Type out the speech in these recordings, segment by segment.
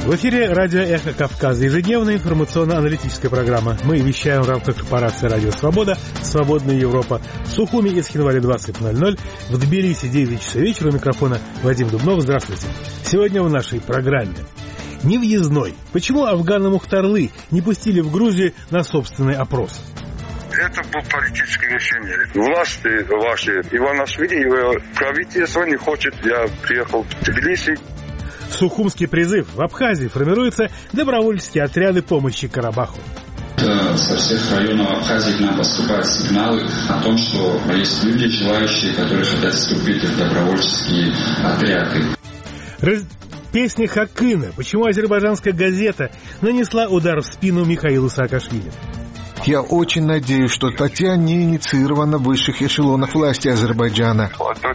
В эфире радио «Эхо Кавказа», ежедневная информационно-аналитическая программа. Мы вещаем в рамках корпорации «Радио Свобода», «Свободная Европа». В Сухуми и Схинвале 20:00, в Тбилиси 9 часов вечера. У микрофона Вадим Дубнов. Здравствуйте. Сегодня в нашей программе. Невъездной. Почему афганы Мухтарлы не пустили в Грузию на собственный опрос? Это было политическое решение. Власти ваши, Иванашвили, правительство не хочет. Я приехал в Тбилиси. Сухумский призыв. В Абхазии формируются добровольческие отряды помощи Карабаху. Со всех районов Абхазии к нам поступают сигналы о том, что есть люди, желающие, которые хотят вступить в добровольческие отряды. Песня Хакына. Почему азербайджанская газета нанесла удар в спину Михаилу Саакашвили? Я очень надеюсь, что статья не инициирована в высших эшелонах власти Азербайджана.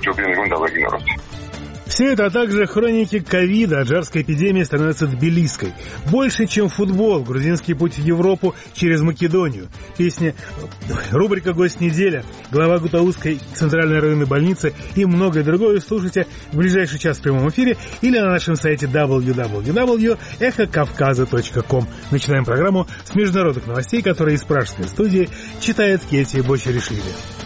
Все это, а также хроники ковида, аджарской эпидемии становятся тбилисской. Больше, чем футбол, грузинский путь в Европу через Македонию. Песня, рубрика «Гость неделя», глава Гутаузской центральной районной больницы и многое другое слушайте в ближайший час в прямом эфире или на нашем сайте www.эхокавказа.ком. Начинаем программу с международных новостей, которые из пражской студии читает Кетти Бочаришвили.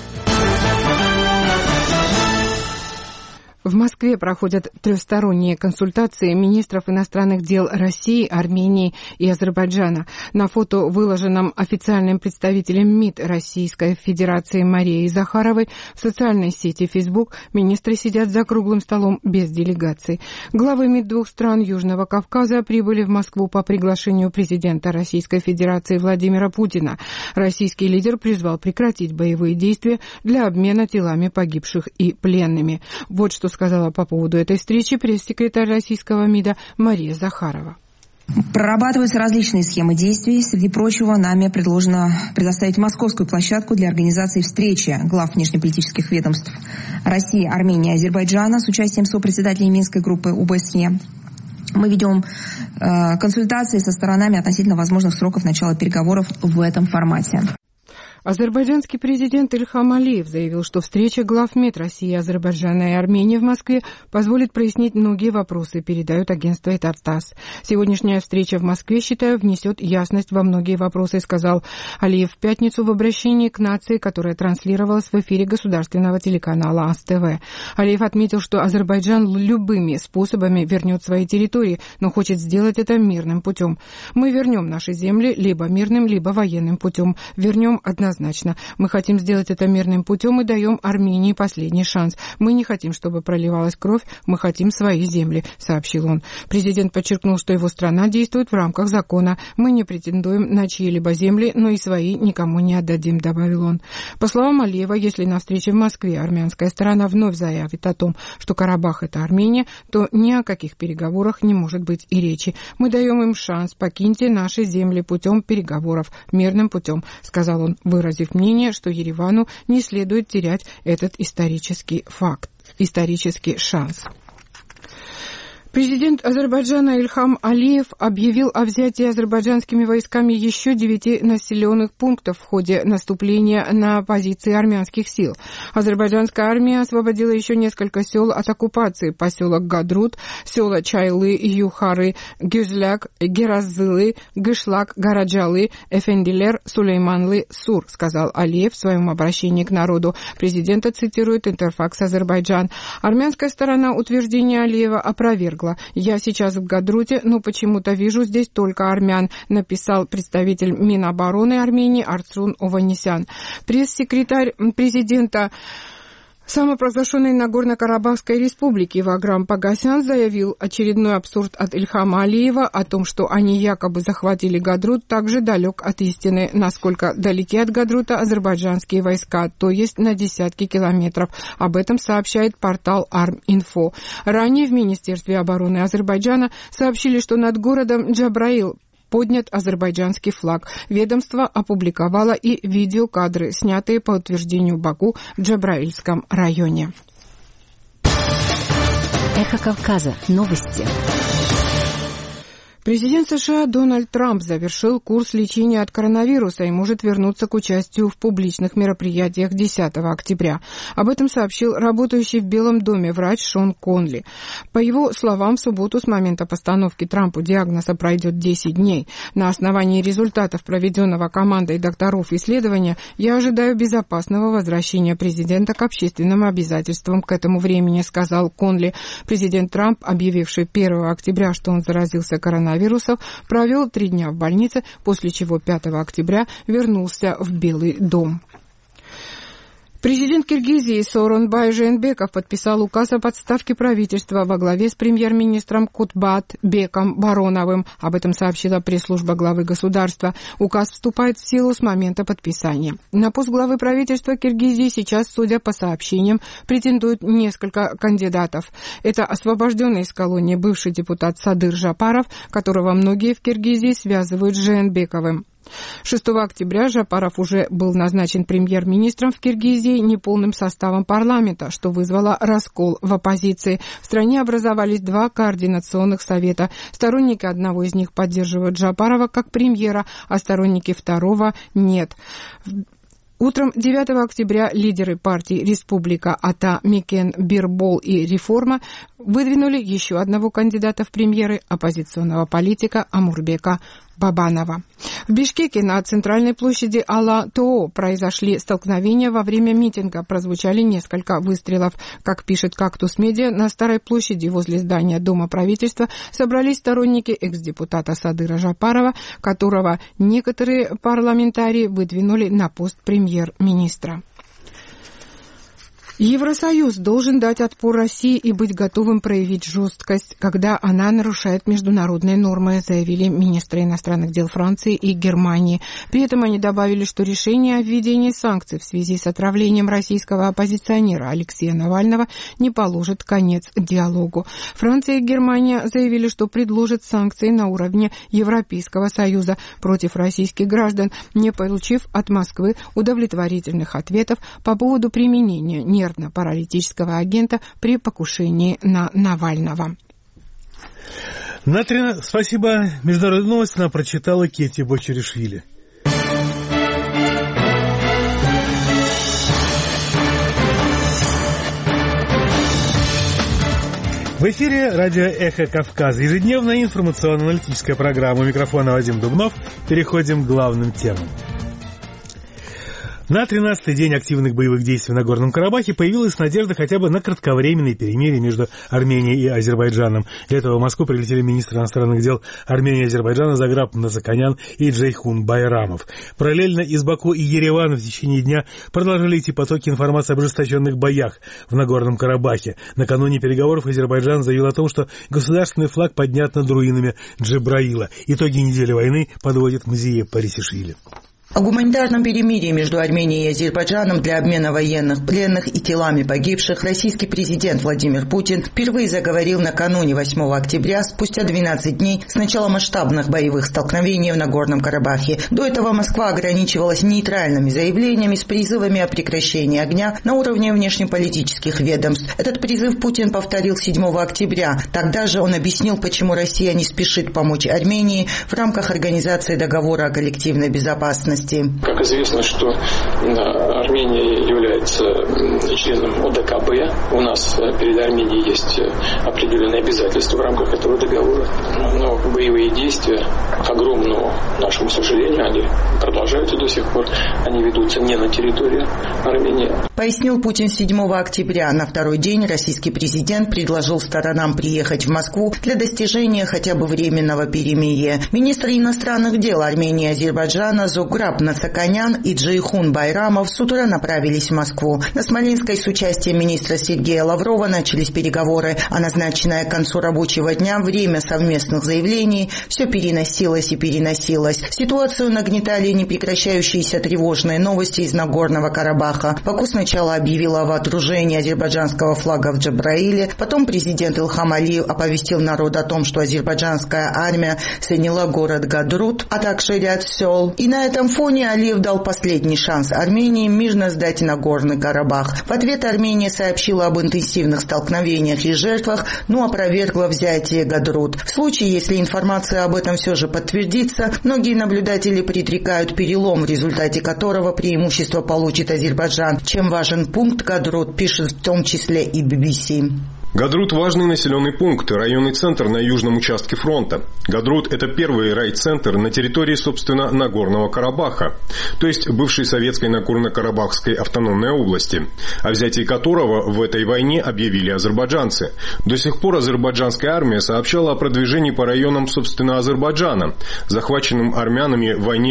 В Москве проходят трехсторонние консультации министров иностранных дел России, Армении и Азербайджана. На фото, выложенном официальным представителем МИД Российской Федерации Марией Захаровой, в социальной сети Facebook министры сидят за круглым столом без делегаций. Главы МИД двух стран Южного Кавказа прибыли в Москву по приглашению президента Российской Федерации Владимира Путина. Российский лидер призвал прекратить боевые действия для обмена телами погибших и пленными. Вот что сказала по поводу этой встречи пресс-секретарь российского МИДа Мария Захарова. Прорабатываются различные схемы действий. Среди прочего, нами предложено предоставить московскую площадку для организации встречи глав внешнеполитических ведомств России, Армении и Азербайджана с участием сопредседателей Минской группы ОБСЕ. Мы ведем консультации со сторонами относительно возможных сроков начала переговоров в этом формате. Азербайджанский президент Ильхам Алиев заявил, что встреча глав МИД России, Азербайджана и Армении в Москве позволит прояснить многие вопросы, передает агентство ТАСС. Сегодняшняя встреча в Москве, считаю, внесет ясность во многие вопросы, сказал Алиев в пятницу в обращении к нации, которое транслировалось в эфире государственного телеканала АСТВ. Алиев отметил, что Азербайджан любыми способами вернет свои территории, но хочет сделать это мирным путем. Мы вернем наши земли либо мирным, либо военным путем. Вернем однозначно. Мы хотим сделать это мирным путем и даем Армении последний шанс. Мы не хотим, чтобы проливалась кровь, мы хотим свои земли, сообщил он. Президент подчеркнул, что его страна действует в рамках закона. Мы не претендуем на чьи-либо земли, но и свои никому не отдадим, добавил он. По словам Алиева, если на встрече в Москве армянская сторона вновь заявит о том, что Карабах — это Армения, то ни о каких переговорах не может быть и речи. Мы даем им шанс, покиньте наши земли путем переговоров, мирным путем, сказал он, выразив мнение, что Еревану не следует терять этот исторический факт, исторический шанс. Президент Азербайджана Ильхам Алиев объявил о взятии азербайджанскими войсками еще 9 населенных пунктов в ходе наступления на позиции армянских сил. Азербайджанская армия освободила еще несколько сел от оккупации: поселок Гадрут, села Чайлы, Юхары, Гюзляк, Геразылы, Гышлак, Гараджалы, Эфендилер, Сулейманлы, Сур, сказал Алиев в своем обращении к народу. Президента цитирует Интерфакс Азербайджан. Армянская сторона утверждение Алиева опровергла. «Я сейчас в Гадруте, но почему-то вижу здесь только армян», написал представитель Минобороны Армении Арцрун Ованесян. Пресс-секретарь президента самопровозглашенной Нагорно-Карабахской республики Ваграм Пагасян заявил, очередной абсурд от Ильхама Алиева о том, что они якобы захватили Гадрут, также далек от истины. Насколько далеки от Гадрута азербайджанские войска, то есть на десятки километров. Об этом сообщает портал Арм-Инфо. Ранее в Министерстве обороны Азербайджана сообщили, что над городом Джабраил поднят азербайджанский флаг. Ведомство опубликовало и видеокадры, снятые по утверждению Баку в Джабраильском районе. Эхо Кавказа. Новости. Президент США Дональд Трамп завершил курс лечения от коронавируса и может вернуться к участию в публичных мероприятиях 10 октября. Об этом сообщил работающий в Белом доме врач Шон Конли. По его словам, в субботу с момента постановки Трампу диагноза пройдет 10 дней. На основании результатов проведенного командой докторов исследования я ожидаю безопасного возвращения президента к общественным обязательствам к этому времени, сказал Конли. Президент Трамп, объявивший 1 октября, что он заразился коронавирусом, провел 3 дня в больнице, после чего 5 октября вернулся в Белый дом. Президент Киргизии Сооронбай Жээнбеков подписал указ о подставке правительства во главе с премьер-министром Кутбат-беком Бароновым. Об этом сообщила пресс-служба главы государства. Указ вступает в силу с момента подписания. На пост главы правительства Киргизии сейчас, судя по сообщениям, претендуют несколько кандидатов. Это освобожденный из колонии бывший депутат Садыр Жапаров, которого многие в Киргизии связывают с Жээнбековым. 6 октября Жапаров уже был назначен премьер-министром в Киргизии неполным составом парламента, что вызвало раскол в оппозиции. В стране образовались 2 координационных совета. Сторонники одного из них поддерживают Жапарова как премьера, а сторонники второго нет. Утром 9 октября лидеры партий «Республика», АТА, Микен, Бирбол и Реформа выдвинули еще одного кандидата в премьеры, оппозиционного политика Амурбека Бабанова. В Бишкеке на центральной площади Ала-Тоо произошли столкновения во время митинга. Прозвучали несколько выстрелов. Как пишет «Кактус Медиа», на Старой площади возле здания Дома правительства собрались сторонники экс-депутата Садыра Жапарова, которого некоторые парламентарии выдвинули на пост премьер-министра. Евросоюз должен дать отпор России и быть готовым проявить жесткость, когда она нарушает международные нормы, заявили министры иностранных дел Франции и Германии. При этом они добавили, что решение о введении санкций в связи с отравлением российского оппозиционера Алексея Навального не положит конец диалогу. Франция и Германия заявили, что предложат санкции на уровне Европейского Союза против российских граждан, не получив от Москвы удовлетворительных ответов по поводу применения нервно-паралитического агента при покушении на Навального. Спасибо. Международные новости нам прочитала Кетти Бочеришвили. В эфире радио «Эхо Кавказа». Ежедневная информационно-аналитическая программа. У микрофона Вадим Дубнов. Переходим к главным темам. На 13-й день активных боевых действий на Горном Карабахе появилась надежда хотя бы на кратковременное перемирие между Арменией и Азербайджаном. Для этого в Москву прилетели министры иностранных дел Армении и Азербайджана Заграб Назаканян и Джейхун Байрамов. Параллельно из Баку и Еревана в течение дня продолжали идти потоки информации об ожесточенных боях в Нагорном Карабахе. Накануне переговоров Азербайджан заявил о том, что государственный флаг поднят над руинами Джебраила. Итоги недели войны подводит Мзия Парисишвили. О гуманитарном перемирии между Арменией и Азербайджаном для обмена военных пленных и телами погибших российский президент Владимир Путин впервые заговорил накануне 8 октября, спустя 12 дней с начала масштабных боевых столкновений в Нагорном Карабахе. До этого Москва ограничивалась нейтральными заявлениями с призывами о прекращении огня на уровне внешнеполитических ведомств. Этот призыв Путин повторил 7 октября. Тогда же он объяснил, почему Россия не спешит помочь Армении в рамках Организации договора о коллективной безопасности. Как известно, что Армения является членом ОДКБ. У нас перед Арменией есть определенные обязательства в рамках этого договора. Но боевые действия, к огромному нашему сожалению, они продолжаются до сих пор. Они ведутся не на территории Армении. Пояснил Путин 7 октября. На второй день российский президент предложил сторонам приехать в Москву для достижения хотя бы временного перемирия. Министры иностранных дел Армении и Азербайджана Заграб Назаканян и Джейхун Байрамов с утра направились в Москву. На Смоленской с участием министра Сергея Лаврова начались переговоры, а назначенное к концу рабочего дня время совместных заявлений все переносилось и переносилось. Ситуацию нагнетали непрекращающиеся тревожные новости из Нагорного Карабаха. Баку сначала объявила о водружении азербайджанского флага в Джабраиле, потом президент Илхам Алиев оповестил народ о том, что азербайджанская армия заняла город Гадрут, а также ряд сел. И на этом фоне Алиев дал последний шанс Армении мирно сдать Нагорный Карабах. В ответ Армения сообщила об интенсивных столкновениях и жертвах, но опровергла взятие Гадрут. В случае, если информация об этом все же подтвердится, многие наблюдатели предрекают перелом, в результате которого преимущество получит Азербайджан. Чем важен пункт Гадрут, пишет в том числе и BBC. Гадрут – важный населенный пункт, районный центр на южном участке фронта. Гадрут – это первый райцентр на территории, собственно, Нагорного Карабаха, то есть бывшей советской Нагорно-Карабахской автономной области, о взятии которого в этой войне объявили азербайджанцы. До сих пор азербайджанская армия сообщала о продвижении по районам, собственно, Азербайджана, захваченным армянами в войне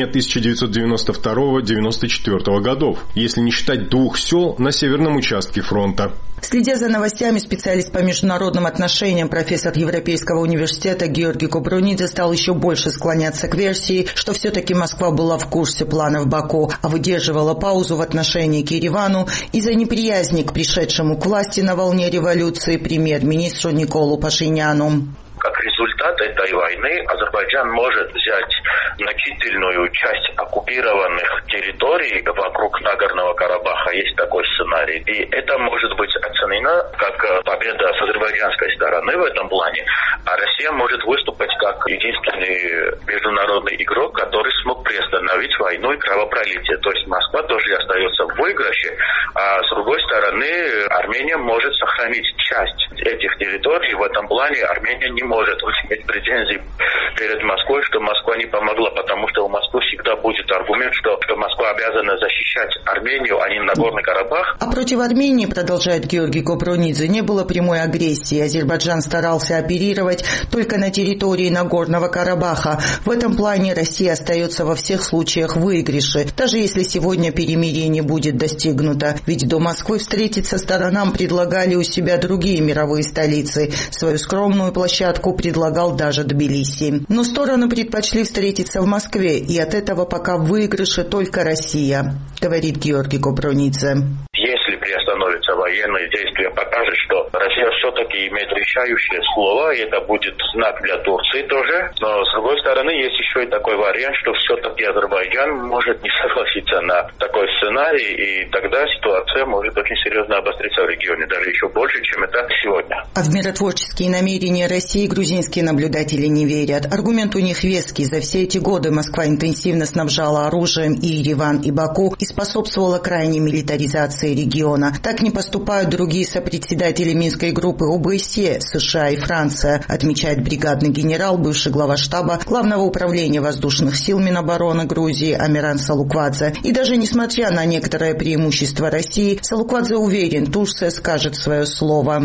1992-1994 годов, если не считать 2 сел на северном участке фронта. Следя за новостями, специалист по международным отношениям, профессор Европейского университета Георгий Копронидзе стал еще больше склоняться к версии, что все-таки Москва была в курсе планов Баку, а выдерживала паузу в отношении к Еревану из-за неприязни к пришедшему к власти на волне революции премьер-министру Николу Пашиняну. Как результат этой войны Азербайджан может взять значительную часть оккупированных территорий вокруг Нагорного Карабаха. Есть такой сценарий. И это может быть оценено как победа с азербайджанской стороны в этом плане. А Россия может выступать как единственный международный игрок, который смог приостановить войну и кровопролитие. То есть Москва тоже остается в выигрыше. А с другой стороны, Армения может сохранить часть этих территорий. В этом плане Армения не может иметь претензий перед Москвой, что Москва не помогла, потому что у Москвы всегда будет аргумент, что Москва обязана защищать Армению, а не Нагорный Карабах. А против Армении, продолжает Георгий Копронидзе, не было прямой агрессии. Азербайджан старался оперировать только на территории Нагорного Карабаха. В этом плане Россия остается во всех случаях в выигрыше, даже если сегодня перемирие не будет достигнуто. Ведь до Москвы встретиться сторонам предлагали у себя другие мировые столицы. Свою скромную площадку предлагал даже Тбилиси. Но стороны предпочли встретиться в Москве, и от этого пока в выигрыше только Россия, говорит Георгий Копронидзе. Если приостановятся военные действия, покажет, что Россия все-таки имеет решающее слово, и это будет знак для Турции тоже. Но с другой стороны, есть еще и такой вариант, что все-таки Азербайджан может не согласиться на такой сценарий, и тогда ситуация может очень серьезно обостриться в регионе, даже еще больше, чем это сегодня. А в миротворческие намерения России грузинские наблюдатели не верят. Аргумент у них веский. За все эти годы Москва интенсивно снабжала оружием и Ереван, и Баку, и способствовала крайней милитаризации региона. Так не поступают другие сопредседатели Минской группы ОБСЕ, США и Франция, отмечает бригадный генерал, бывший глава штаба Главного управления воздушных сил Минобороны Грузии Амиран Салуквадзе. И даже несмотря на некоторое преимущество России, Салуквадзе уверен, Турция скажет свое слово.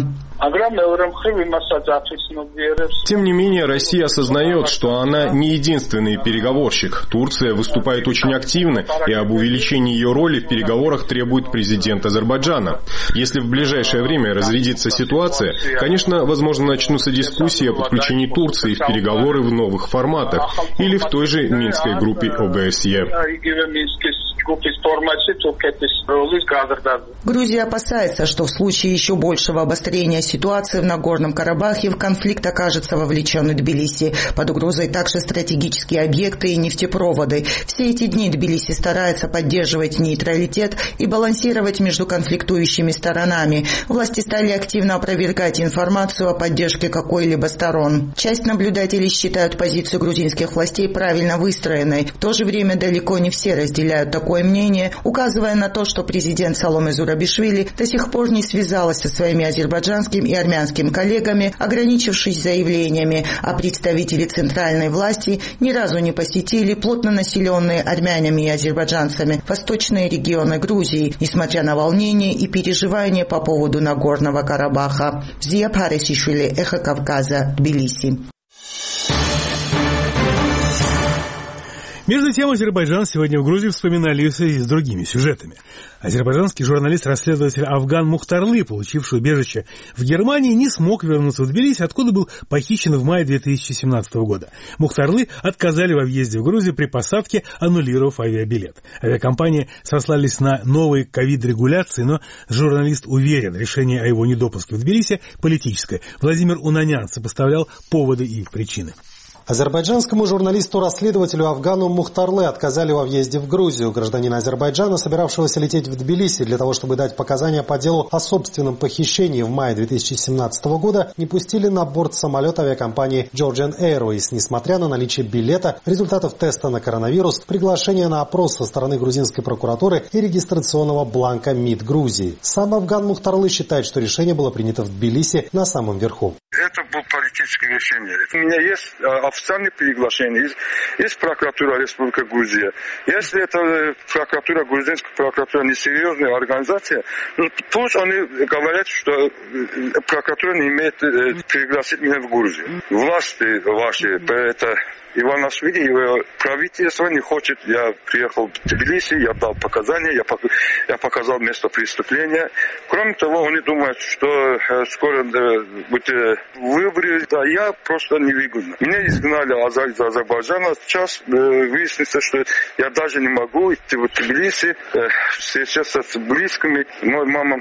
Тем не менее, Россия осознает, что она не единственный переговорщик. Турция выступает очень активно, и об увеличении ее роли в переговорах требует президент Азербайджана. Если в ближайшее время разрядится ситуация, конечно, возможно, начнутся дискуссии о подключении Турции в переговоры в новых форматах или в той же Минской группе ОБСЕ. Грузия опасается, что в случае еще большего обострения ситуации в Нагорном Карабахе в конфликт окажется вовлечен и Тбилиси. Под угрозой также стратегические объекты и нефтепроводы. Все эти дни Тбилиси старается поддерживать нейтралитет и балансировать между конфликтующими сторонами. Власти стали активно опровергать информацию о поддержке какой-либо сторон. Часть наблюдателей считают позицию грузинских властей правильно выстроенной. В то же время далеко не все разделяют такое мнение, указывая на то, что президент Саломе Зурабишвили до сих пор не связалась со своими азербайджанскими и армянскими коллегами, ограничившись заявлениями, а представители центральной власти ни разу не посетили плотно населенные армянами и азербайджанцами восточные регионы Грузии, несмотря на волнения и переживания по поводу Нагорного Карабаха. Зия Паресишвили, Эхо Кавказа, Тбилиси. Между тем, Азербайджан сегодня в Грузии вспоминали в связи с другими сюжетами. Азербайджанский журналист-расследователь Афган Мухтарлы, получивший убежище в Германии, не смог вернуться в Тбилиси, откуда был похищен в мае 2017 года. Мухтарлы отказали во въезде в Грузию при посадке, аннулировав авиабилет. Авиакомпании сослались на новые ковид-регуляции, но журналист уверен, решение о его недопуске в Тбилиси политическое. Владимир Унанян сопоставлял поводы и причины. Азербайджанскому журналисту-расследователю Афгану Мухтарлы отказали во въезде в Грузию. Гражданина Азербайджана, собиравшегося лететь в Тбилиси для того, чтобы дать показания по делу о собственном похищении в мае 2017 года, не пустили на борт самолета авиакомпании Georgian Airways, несмотря на наличие билета, результатов теста на коронавирус, приглашения на опрос со стороны грузинской прокуратуры и регистрационного бланка МИД Грузии. Сам Афган Мухтарлы считает, что решение было принято в Тбилиси на самом верху. Это было политическое решение. У меня есть официальное приглашение из прокуратуры Республики Грузия. Если это прокуратура, грузинская прокуратура несерьезная организация, пусть они говорят, что прокуратура не имеет пригласить меня в Грузию. Власти ваши, это Иванашвили, его правительство не хочет. Я приехал в Тбилиси, я дал показания, я показал место преступления. Кроме того, они думают, что скоро будет выборы. Да, я просто невыгодно. Меня изгнали из Азербайджана. Сейчас выяснится, что я даже не могу идти в Тбилиси, встречаться с близкими. Моя мама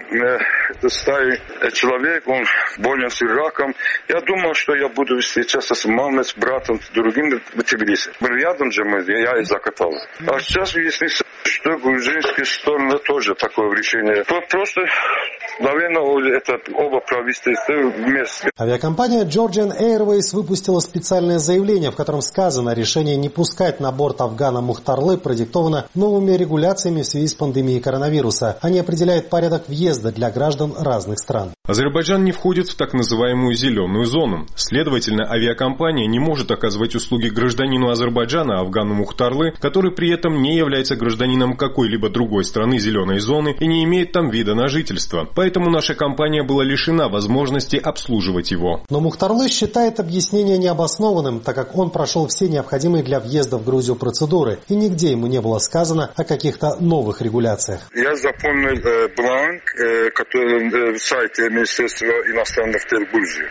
старый человек, он болен с раком. Я думал, что я буду встречаться с мамой, с братом, с другими в Тбилиси. Рядом же я и закатал. А сейчас выяснится, что грузинская сторона тоже такое решение. Просто, наверное, это оба правительства вместе. Авиакомпания Georgian Airways выпустила специальное заявление, в котором сказано, решение не пускать на борт Афгана Мухтарлы продиктовано новыми регуляциями в связи с пандемией коронавируса. Они определяют порядок въезда для граждан разных стран. Азербайджан не входит в так называемую зеленую зону. Следовательно, авиакомпания не может оказывать услуги гражданину Азербайджана Афгану Мухтарлы, который при этом не является гражданином какой-либо другой страны зеленой зоны и не имеет там вида на жительство. Поэтому наша компания была лишена возможности обслуживать его. Но Мухтарлы считает объяснение необоснованным, так как он прошел все необходимые для въезда в Грузию процедуры, и нигде ему не было сказано о каких-то новых регуляциях. Я запомнил бланк, который в сайте Министерства иностранных дел Грузии.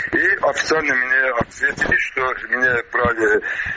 И официально мне ответили, что меня брали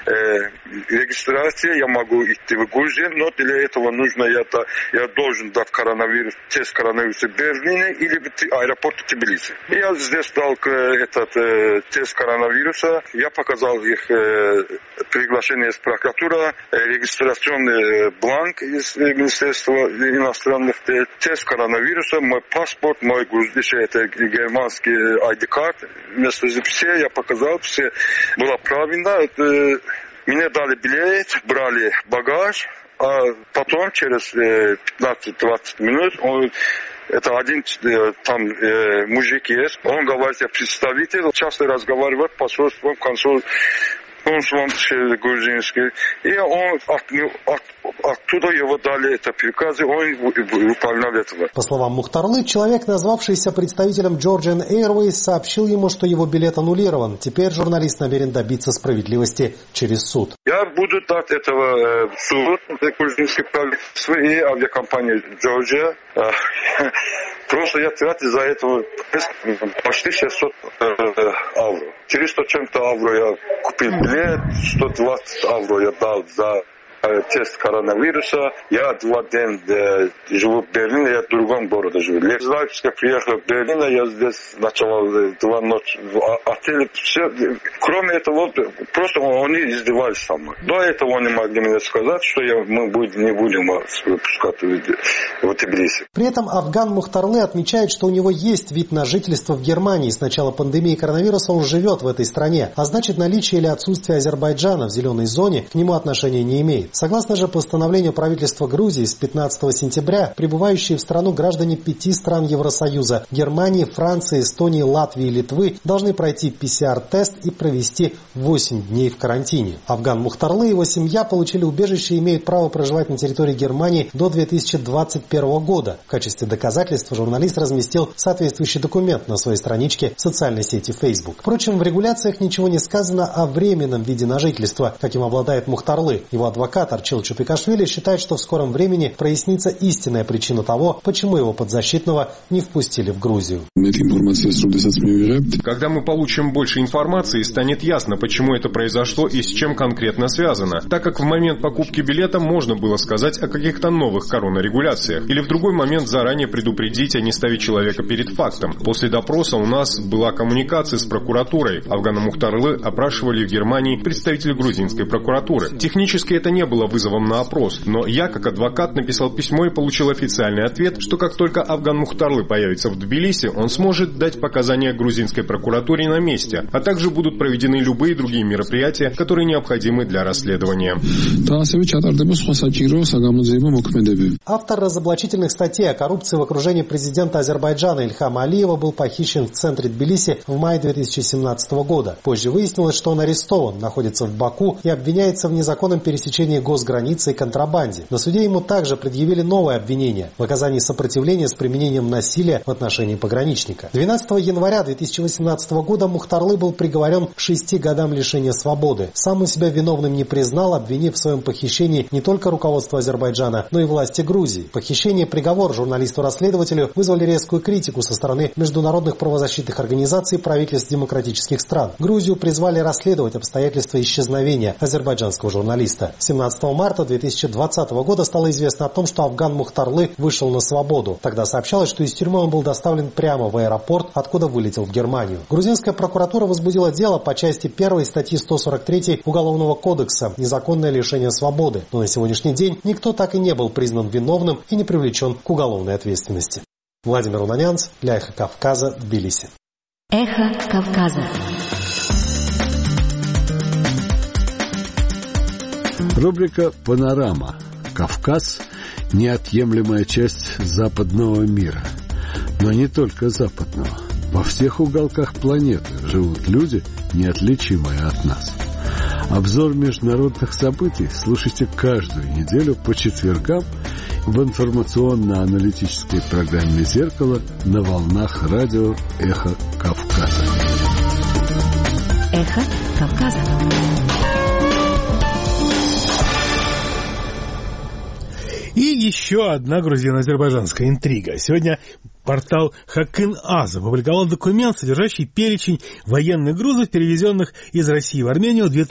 регистрацию, я могу идти в Грузию, но для этого нужно, я должен дать тест коронавируса в Берлине или в аэропорту Тбилиси. И я здесь дал этот тест коронавируса, я показал их приглашение из прокуратуры, регистрационный бланк из Министерства иностранных дел, тест коронавируса, мой паспорт, мой это германский ID-карт, вместо все я показал, все было правильно. Мне дали билет, брали багаж, а потом через 15-20 минут это один там мужик есть, он говорит, я представитель, часто разговаривает посольством, консулом грузинский, и он оттуда его дали это приказы, он выполнял этого. По словам Мухтарлы, человек, назвавшийся представителем Georgian Airways, сообщил ему, что его билет аннулирован. Теперь журналист намерен добиться справедливости через суд. Я буду дать этого в суд, грузинское правительство и авиакомпанию Georgia. Просто я тратил за это почти 600 евро. 400 чем-то евро я купил билет, 120 евро я дал за тест коронавируса. Я 2 дня живу в Берлине, я в другом городе живу. Я из Лейпцига приехал в Берлин, я здесь начал 2 ночи в отеле. Все. Кроме этого, просто они издевались со мной. До этого они могли мне сказать, что мы не будем выпускать в Тбилиси. При этом Афган Мухтарлы отмечает, что у него есть вид на жительство в Германии. С начала пандемии коронавируса он живет в этой стране, а значит, наличие или отсутствие Азербайджана в зеленой зоне к нему отношения не имеет. Согласно же постановлению правительства Грузии с 15 сентября, прибывающие в страну граждане 5 стран Евросоюза – Германии, Франции, Эстонии, Латвии и Литвы – должны пройти ПЦР-тест и провести 8 дней в карантине. Афган Мухтарлы и его семья получили убежище и имеют право проживать на территории Германии до 2021 года. В качестве доказательства журналист разместил соответствующий документ на своей страничке в социальной сети Facebook. Впрочем, в регуляциях ничего не сказано о временном виде на жительство, каким обладает Мухтарлы. Его адвокат диктатор Чилчу Пикашвили считает, что в скором времени прояснится истинная причина того, почему его подзащитного не впустили в Грузию. Когда мы получим больше информации, станет ясно, почему это произошло и с чем конкретно связано, так как в момент покупки билета можно было сказать о каких-то новых коронарегуляциях или в другой момент заранее предупредить, а не ставить человека перед фактом. После допроса у нас была коммуникация с прокуратурой. Афгана Мухтарлы опрашивали в Германии представителей грузинской прокуратуры. Технически это не было вызовом на опрос, но я, как адвокат, написал письмо и получил официальный ответ, что как только Афган Мухтарлы появится в Тбилиси, он сможет дать показания грузинской прокуратуре на месте, а также будут проведены любые другие мероприятия, которые необходимы для расследования. Автор разоблачительных статей о коррупции в окружении президента Азербайджана Ильхама Алиева был похищен в центре Тбилиси в мае 2017 года. Позже выяснилось, что он арестован, находится в Баку и обвиняется в незаконном пересечении госграницы и контрабанде. На суде ему также предъявили новое обвинение в оказании сопротивления с применением насилия в отношении пограничника. 12 января 2018 года Мухтарлы был приговорен к 6 годам лишения свободы. Сам он себя виновным не признал, обвинив в своем похищении не только руководство Азербайджана, но и власти Грузии. Похищение и приговор журналисту-расследователю вызвали резкую критику со стороны международных правозащитных организаций и правительств демократических стран. Грузию призвали расследовать обстоятельства исчезновения азербайджанского журналиста. 17 марта 2020 года стало известно о том, что Афган Мухтарлы вышел на свободу. Тогда сообщалось, что из тюрьмы он был доставлен прямо в аэропорт, откуда вылетел в Германию. Грузинская прокуратура возбудила дело по части 1 статьи 143 Уголовного кодекса «Незаконное лишение свободы». Но на сегодняшний день никто так и не был признан виновным и не привлечен к уголовной ответственности. Владимир Унанянц для «Эхо Кавказа», Тбилиси. «Эхо Кавказа». Рубрика «Панорама». Кавказ – неотъемлемая часть западного мира. Но не только западного. Во всех уголках планеты живут люди, неотличимые от нас. Обзор международных событий слушайте каждую неделю по четвергам в информационно-аналитической программе «Зеркало» на волнах радио «Эхо Кавказа». «Эхо Кавказа». И еще одна грузино-азербайджанская интрига. Сегодня портал Хакын-Аз опубликовал документ, содержащий перечень военных грузов, перевезенных из России в Армению в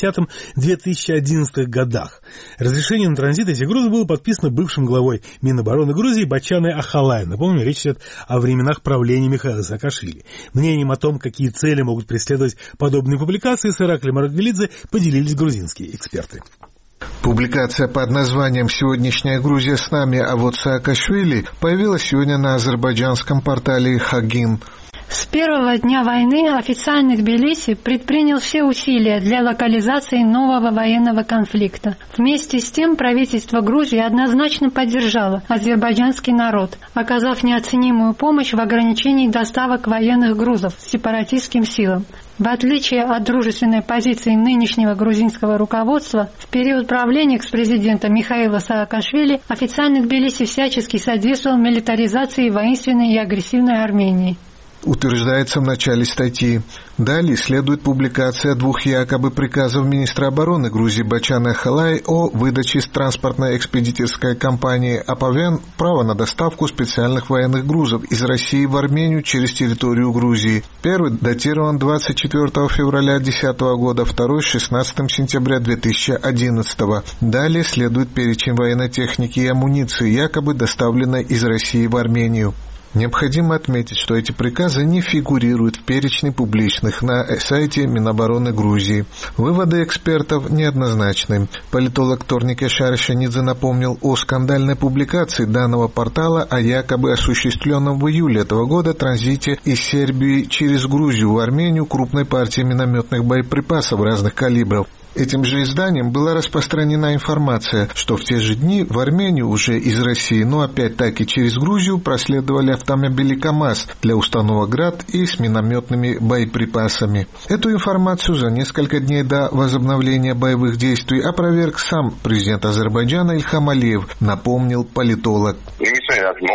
2010-2011 годах. Разрешение на транзит этих грузов было подписано бывшим главой Минобороны Грузии Бачаной Ахалаем. Напомню, речь идет о временах правления Михаила Саакашвили. Мнением о том, какие цели могут преследовать подобные публикации, с Ираклием Марагвелидзе поделились грузинские эксперты. Публикация под названием «Сегодняшняя Грузия с нами, а вот Саакашвили» появилась сегодня на азербайджанском портале «Хагин». С первого дня войны официальный Тбилиси предпринял все усилия для локализации нового военного конфликта. Вместе с тем правительство Грузии однозначно поддержало азербайджанский народ, оказав неоценимую помощь в ограничении доставок военных грузов сепаратистским силам. В отличие от дружественной позиции нынешнего грузинского руководства, в период правления экс-президента Михаила Саакашвили официальный Тбилиси всячески содействовал милитаризации воинственной и агрессивной Армении. Утверждается в начале статьи. Далее следует публикация двух якобы приказов министра обороны Грузии Бачаны Ахалай о выдаче транспортной экспедиторской компании «Апавен» права на доставку специальных военных грузов из России в Армению через территорию Грузии. Первый датирован 24 февраля 2010 года, второй 16 сентября 2011. Далее следует перечень военной техники и амуниции, якобы доставленной из России в Армению. Необходимо отметить, что эти приказы не фигурируют в перечне публичных на сайте Минобороны Грузии. Выводы экспертов неоднозначны. Политолог Торнике Шаршанидзе напомнил о скандальной публикации данного портала о якобы осуществленном в июле этого года транзите из Сербии через Грузию в Армению крупной партии минометных боеприпасов разных калибров. Этим же изданием была распространена информация, что в те же дни в Армению уже из России, но опять-таки через Грузию проследовали автомобили КАМАЗ для установок «Град» и с минометными боеприпасами. Эту информацию за несколько дней до возобновления боевых действий опроверг сам президент Азербайджана Ильхам Алиев, напомнил политолог.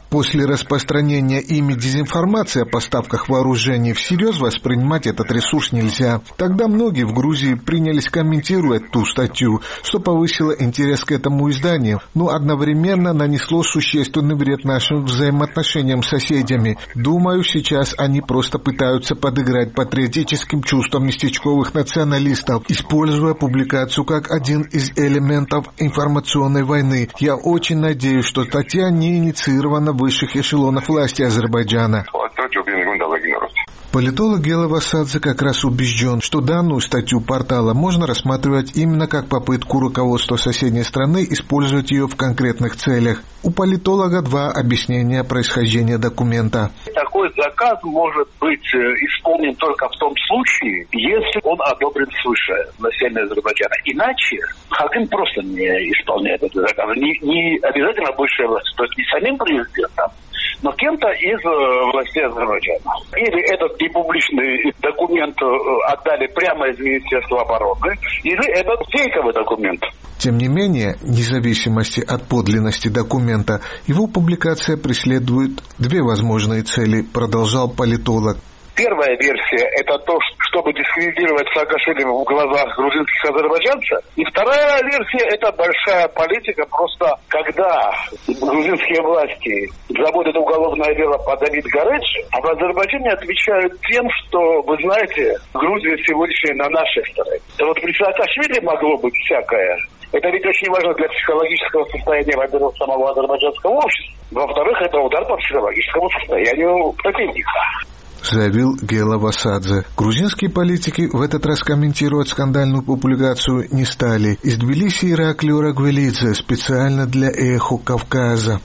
После распространения ими дезинформации о поставках вооружений всерьез воспринимать этот ресурс нельзя. Тогда многие в Грузии принялись комментировать ту статью, что повысило интерес к этому изданию, но одновременно нанесло существенный вред нашим взаимоотношениям с соседями. Думаю, сейчас они просто пытаются подыграть патриотическим чувствам местечковых националистов, используя публикацию как один из элементов информационной войны. Я очень надеюсь, что статья не инициирована в высших эшелонах власти Азербайджана. Политолог Гела Васадзе как раз убежден, что данную статью портала можно рассматривать именно как попытку руководства соседней страны использовать ее в конкретных целях. У политолога два объяснения происхождения документа. Такой заказ может быть исполнен только в том случае, если он одобрен свыше населения Азербайджана. Иначе Хаким просто не исполняет этот заказ. Не обязательно высшая власть, то есть не самим президентом, но кем-то из властей Азербайджана. Или этот непубличный документ отдали прямо из Министерства обороны, или этот фейковый документ. Тем не менее, вне зависимости от подлинности документа, его публикация преследует две возможные цели, продолжал политолог. Первая версия – это то, чтобы дискредитировать Саакашвили в глазах грузинских азербайджанцев. И вторая версия – это большая политика. Просто когда грузинские власти заводят уголовное дело по Давид Гареджи, а в Азербайджане отвечают тем, что, вы знаете, Грузия сегодняшняя на нашей стороне. И вот при Саакашвили могло быть всякое. Это ведь очень важно для психологического состояния, во-первых, самого азербайджанского общества. Во-вторых, это удар по психологическому состоянию противника, заявил Гела Васадзе. Грузинские политики в этот раз комментировать скандальную публикацию не стали. Из Тбилиси Ираклий Орагвелидзе специально для «Эхо Кавказа».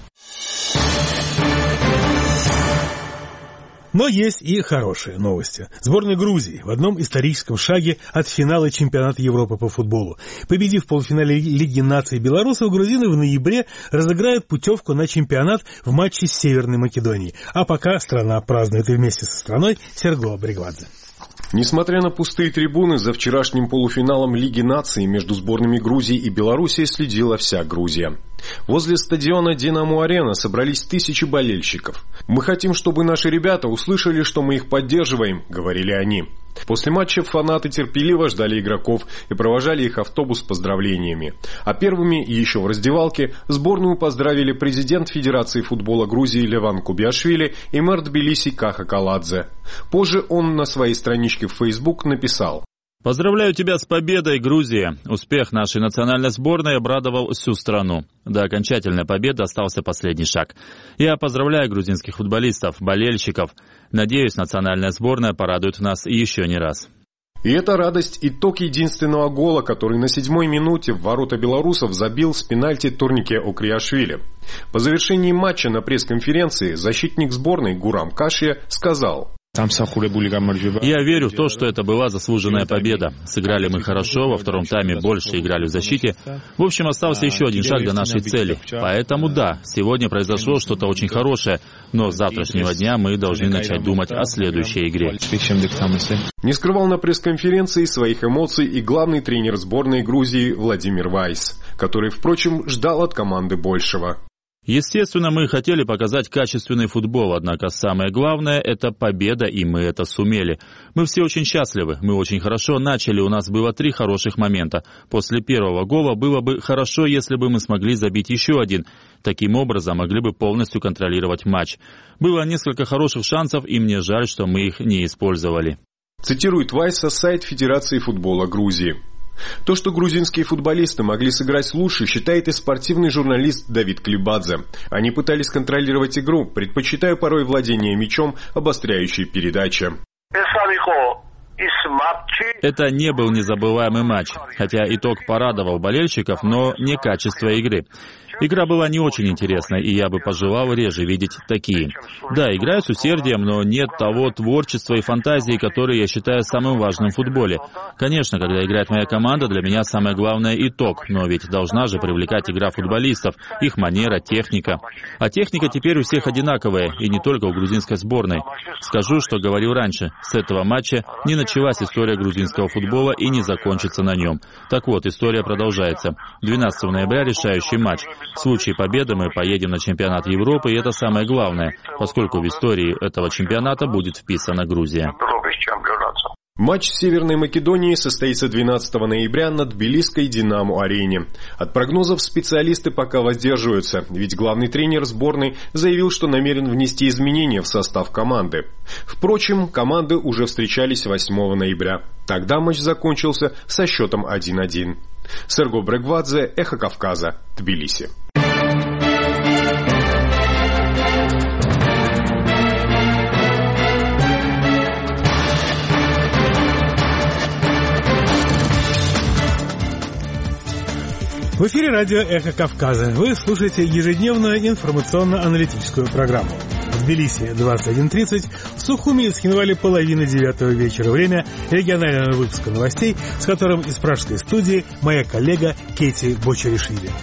Но есть и хорошие новости. Сборная Грузии в одном историческом шаге от финала чемпионата Европы по футболу. Победив в полуфинале Лиги наций белорусов, грузины в ноябре разыграют путевку на чемпионат в матче с Северной Македонией. А пока страна празднует и вместе со страной Серго Бригвадзе. Несмотря на пустые трибуны, за вчерашним полуфиналом Лиги наций между сборными Грузии и Белоруссией следила вся Грузия. Возле стадиона «Динамо-Арена» собрались тысячи болельщиков. «Мы хотим, чтобы наши ребята услышали, что мы их поддерживаем», — говорили они. После матча фанаты терпеливо ждали игроков и провожали их автобус с поздравлениями. А первыми, еще в раздевалке, сборную поздравили президент Федерации футбола Грузии Леван Кубиашвили и мэр Тбилиси Каха Каладзе. Позже он на своей страничке в Facebook написал: «Поздравляю тебя с победой, Грузия! Успех нашей национальной сборной обрадовал всю страну. До окончательной победы остался последний шаг. Я поздравляю грузинских футболистов, болельщиков. Надеюсь, национальная сборная порадует нас еще не раз». И эта радость – итог единственного гола, который на 7-й минуте в ворота белорусов забил с пенальти Турнике Окриашвили. По завершении матча на пресс-конференции защитник сборной Гурам Кашия сказал: «Я верю в то, что это была заслуженная победа. Сыграли мы хорошо, во втором тайме больше играли в защите. В общем, остался еще один шаг до нашей цели. Поэтому да, сегодня произошло что-то очень хорошее, но с завтрашнего дня мы должны начать думать о следующей игре». Не скрывал на пресс-конференции своих эмоций и главный тренер сборной Грузии Владимир Вайс, который, впрочем, ждал от команды большего. Естественно, мы хотели показать качественный футбол, однако самое главное – это победа, и мы это сумели. Мы все очень счастливы, мы очень хорошо начали, у нас было 3 хороших момента. После первого гола было бы хорошо, если бы мы смогли забить еще один. Таким образом, могли бы полностью контролировать матч. Было несколько хороших шансов, и мне жаль, что мы их не использовали. Цитирует Вайса сайт Федерации футбола Грузии. То, что грузинские футболисты могли сыграть лучше, считает и спортивный журналист Давид Клибадзе. Они пытались контролировать игру, предпочитая порой владение мячом, обостряющей передачи. Это не был незабываемый матч, хотя итог порадовал болельщиков, но не качество игры. Игра была не очень интересной, и я бы пожелал реже видеть такие. Да, играю с усердием, но нет того творчества и фантазии, которые я считаю самым важным в футболе. Конечно, когда играет моя команда, для меня самое главное итог, но ведь должна же привлекать игра футболистов, их манера, техника. А техника теперь у всех одинаковая, и не только у грузинской сборной. Скажу, что говорил раньше, с этого матча не началась история грузинского футбола и не закончится на нем. Так вот, история продолжается. 12 ноября решающий матч. В случае победы мы поедем на чемпионат Европы, и это самое главное, поскольку в истории этого чемпионата будет вписана Грузия. Матч с Северной Македонией состоится 12 ноября на Тбилисской «Динамо-арене». От прогнозов специалисты пока воздерживаются, ведь главный тренер сборной заявил, что намерен внести изменения в состав команды. Впрочем, команды уже встречались 8 ноября. Тогда матч закончился со счетом 1-1. Серго Брегвадзе, Эхо Кавказа, Тбилиси. В эфире радио «Эхо Кавказа». Вы слушаете ежедневную информационно-аналитическую программу. В Тбилиси 21:30, в Сухуми и Схинвале 8:30 вечера. Время регионального выпуска новостей, с которым из пражской студии моя коллега Кети Бочаришвили.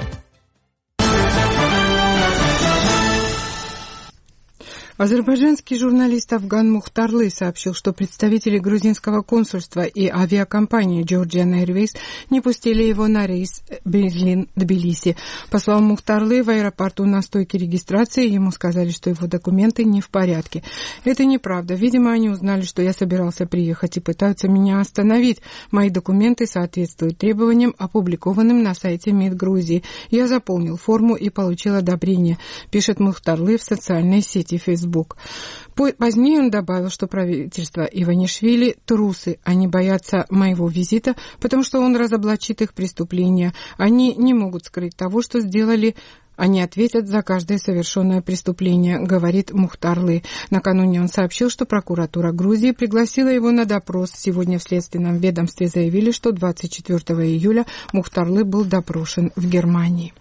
Азербайджанский журналист Афган Мухтарлы сообщил, что представители грузинского консульства и авиакомпании Georgian Airways не пустили его на рейс Берлин-Тбилиси. По словам Мухтарлы, в аэропорту на стойке регистрации ему сказали, что его документы не в порядке. Это неправда. Видимо, они узнали, что я собирался приехать и пытаются меня остановить. Мои документы соответствуют требованиям, опубликованным на сайте МИД Грузии. Я заполнил форму и получил одобрение, пишет Мухтарлы в социальной сети Facebook. Позднее он добавил, что правительство Иванишвили трусы. Они боятся моего визита, потому что он разоблачит их преступления. Они не могут скрыть того, что сделали. Они ответят за каждое совершенное преступление, говорит Мухтарлы. Накануне он сообщил, что прокуратура Грузии пригласила его на допрос. Сегодня в следственном ведомстве заявили, что 24 июля Мухтарлы был допрошен в Германии.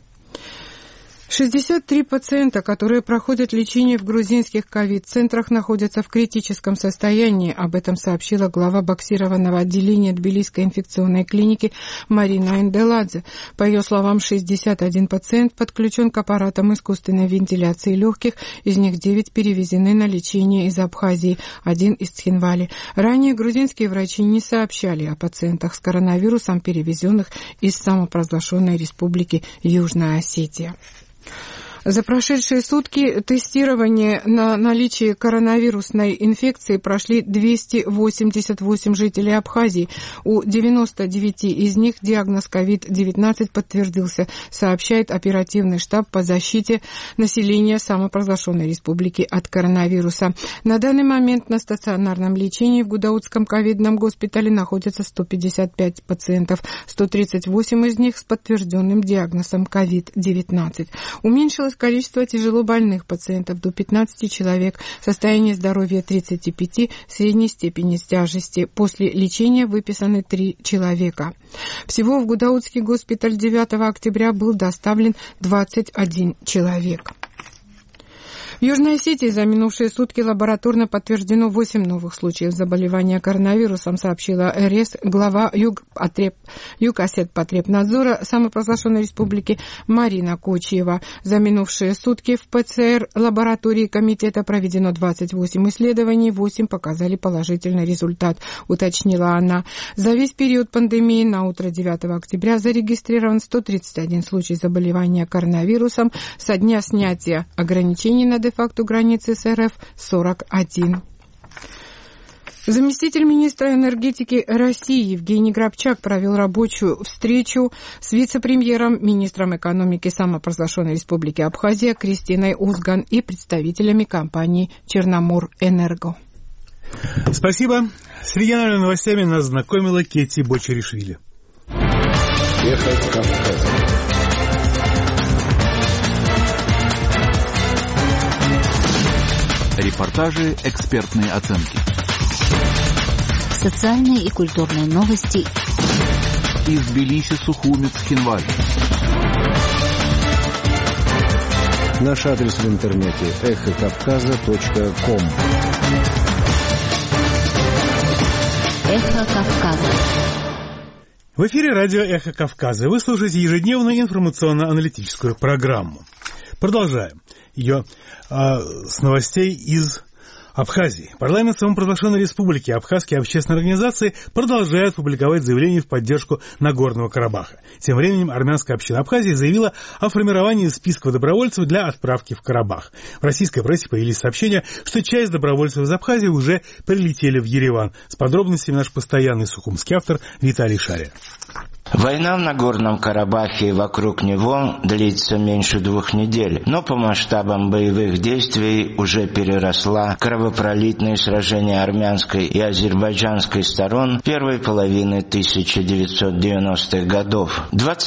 63 пациента, которые проходят лечение в грузинских ковид-центрах, находятся в критическом состоянии. Об этом сообщила глава боксированного отделения Тбилисской инфекционной клиники Марина Энделадзе. По ее словам, 61 пациент подключен к аппаратам искусственной вентиляции легких, из них 9 перевезены на лечение из Абхазии, 1 из Цхинвали. Ранее грузинские врачи не сообщали о пациентах с коронавирусом, перевезенных из самопровозглашенной республики Южная Осетия. За прошедшие сутки тестирование на наличие коронавирусной инфекции прошли 288 жителей Абхазии. У 99 из них диагноз COVID-19 подтвердился, сообщает оперативный штаб по защите населения самопровозглашенной республики от коронавируса. На данный момент на стационарном лечении в Гудаутском ковидном госпитале находятся 155 пациентов, 138 из них с подтвержденным диагнозом COVID-19. Уменьшилось количество тяжелобольных пациентов до 15 человек, состояние здоровья 35, средней степени тяжести. После лечения выписаны 3 человека. Всего в Гудаутский госпиталь 9 октября был доставлен 21 человек. В Южной Осетии за минувшие сутки лабораторно подтверждено 8 новых случаев заболевания коронавирусом, сообщила РС глава Юг-Осетпотребнадзора самопровозглашенной республики Марина Кочиева. За минувшие сутки в ПЦР лаборатории комитета проведено 28 исследований, 8 показали положительный результат, уточнила она. За весь период пандемии на утро 9 октября зарегистрирован 131 случай заболевания коронавирусом, со дня снятия ограничений на де-факто границы с РФ 41. Заместитель министра энергетики России Евгений Грабчак провел рабочую встречу с вице-премьером, министром экономики самопровозглашенной республики Абхазия Кристиной Узган и представителями компании «Черноморэнерго». Спасибо. С региональными новостями нас знакомила Кети Бочаришвили. Эхо Кавказа. Репортажи, экспертные оценки. Социальные и культурные новости. Из Тбилиси, Сухуми, Цхинвали. Наш адрес в интернете эхокавказа.ком. Эхо Кавказа. В эфире радио «Эхо Кавказа». Вы слушаете ежедневную информационно-аналитическую программу. Продолжаем ее с новостей из Абхазии. Парламент самопровозглашенной республики абхазские общественные организации продолжают публиковать заявления в поддержку Нагорного Карабаха. Тем временем армянская община Абхазии заявила о формировании списков добровольцев для отправки в Карабах. В российской прессе появились сообщения, что часть добровольцев из Абхазии уже прилетели в Ереван. С подробностями наш постоянный сухумский автор Виталий Шария. Война в Нагорном Карабахе и вокруг него длится меньше 2 недель, но по масштабам боевых действий уже переросла кровопролитные сражения армянской и азербайджанской сторон первой половины 1990-х годов.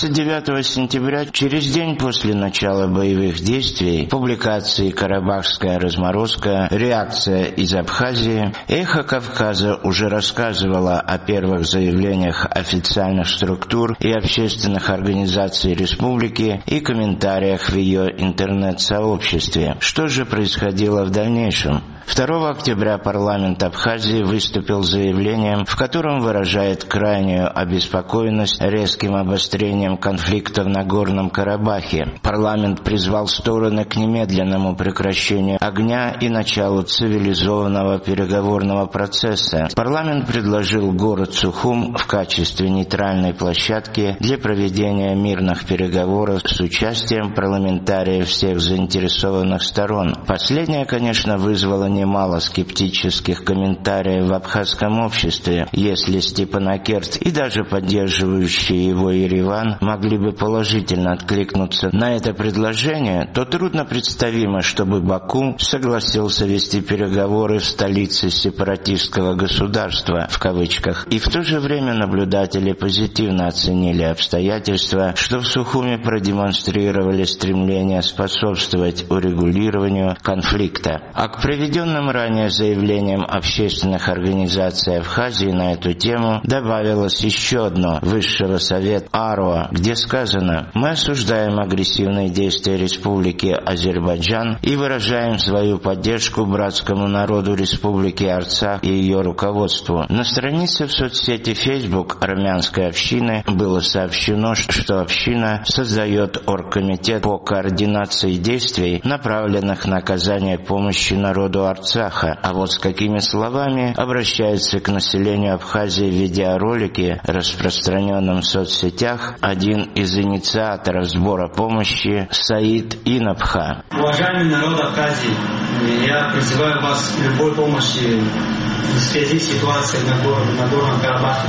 29 сентября, через день после начала боевых действий, публикации «Карабахская разморозка. Реакция из Абхазии», «Эхо Кавказа» уже рассказывала о первых заявлениях официальных структур и общественных организаций республики и комментариях в ее интернет-сообществе. Что же происходило в дальнейшем? 2 октября парламент Абхазии выступил с заявлением, в котором выражает крайнюю обеспокоенность резким обострением конфликта в Нагорном Карабахе. Парламент призвал стороны к немедленному прекращению огня и началу цивилизованного переговорного процесса. Парламент предложил город Сухум в качестве нейтральной площадки для проведения мирных переговоров с участием парламентариев всех заинтересованных сторон. Последнее, конечно, вызвало немало скептических комментариев в абхазском обществе. Если Степанакерт и даже поддерживающий его Ереван могли бы положительно откликнуться на это предложение, то трудно представимо, чтобы Баку согласился вести переговоры в столице сепаратистского государства, в кавычках. И в то же время наблюдатели позитивно оценили обстоятельства, что в Сухуме продемонстрировали стремление способствовать урегулированию конфликта. А к приведенным ранее заявлениям общественных организаций Абхазии на эту тему добавилось еще одно Высшего совета АРОА, где сказано: «Мы осуждаем агрессивные действия Республики Азербайджан и выражаем свою поддержку братскому народу Республики Арцах и ее руководству». На странице в соцсети Facebook армянской общины было сообщено, что община создает оргкомитет по координации действий, направленных на оказание помощи народу Арцаха. А вот с какими словами обращается к населению Абхазии в видеоролике, распространенном в соцсетях, один из инициаторов сбора помощи Саид Инабха. Уважаемый народ Абхазии, я призываю вас к любой помощи в связи с ситуацией в Нагорном Карабахе.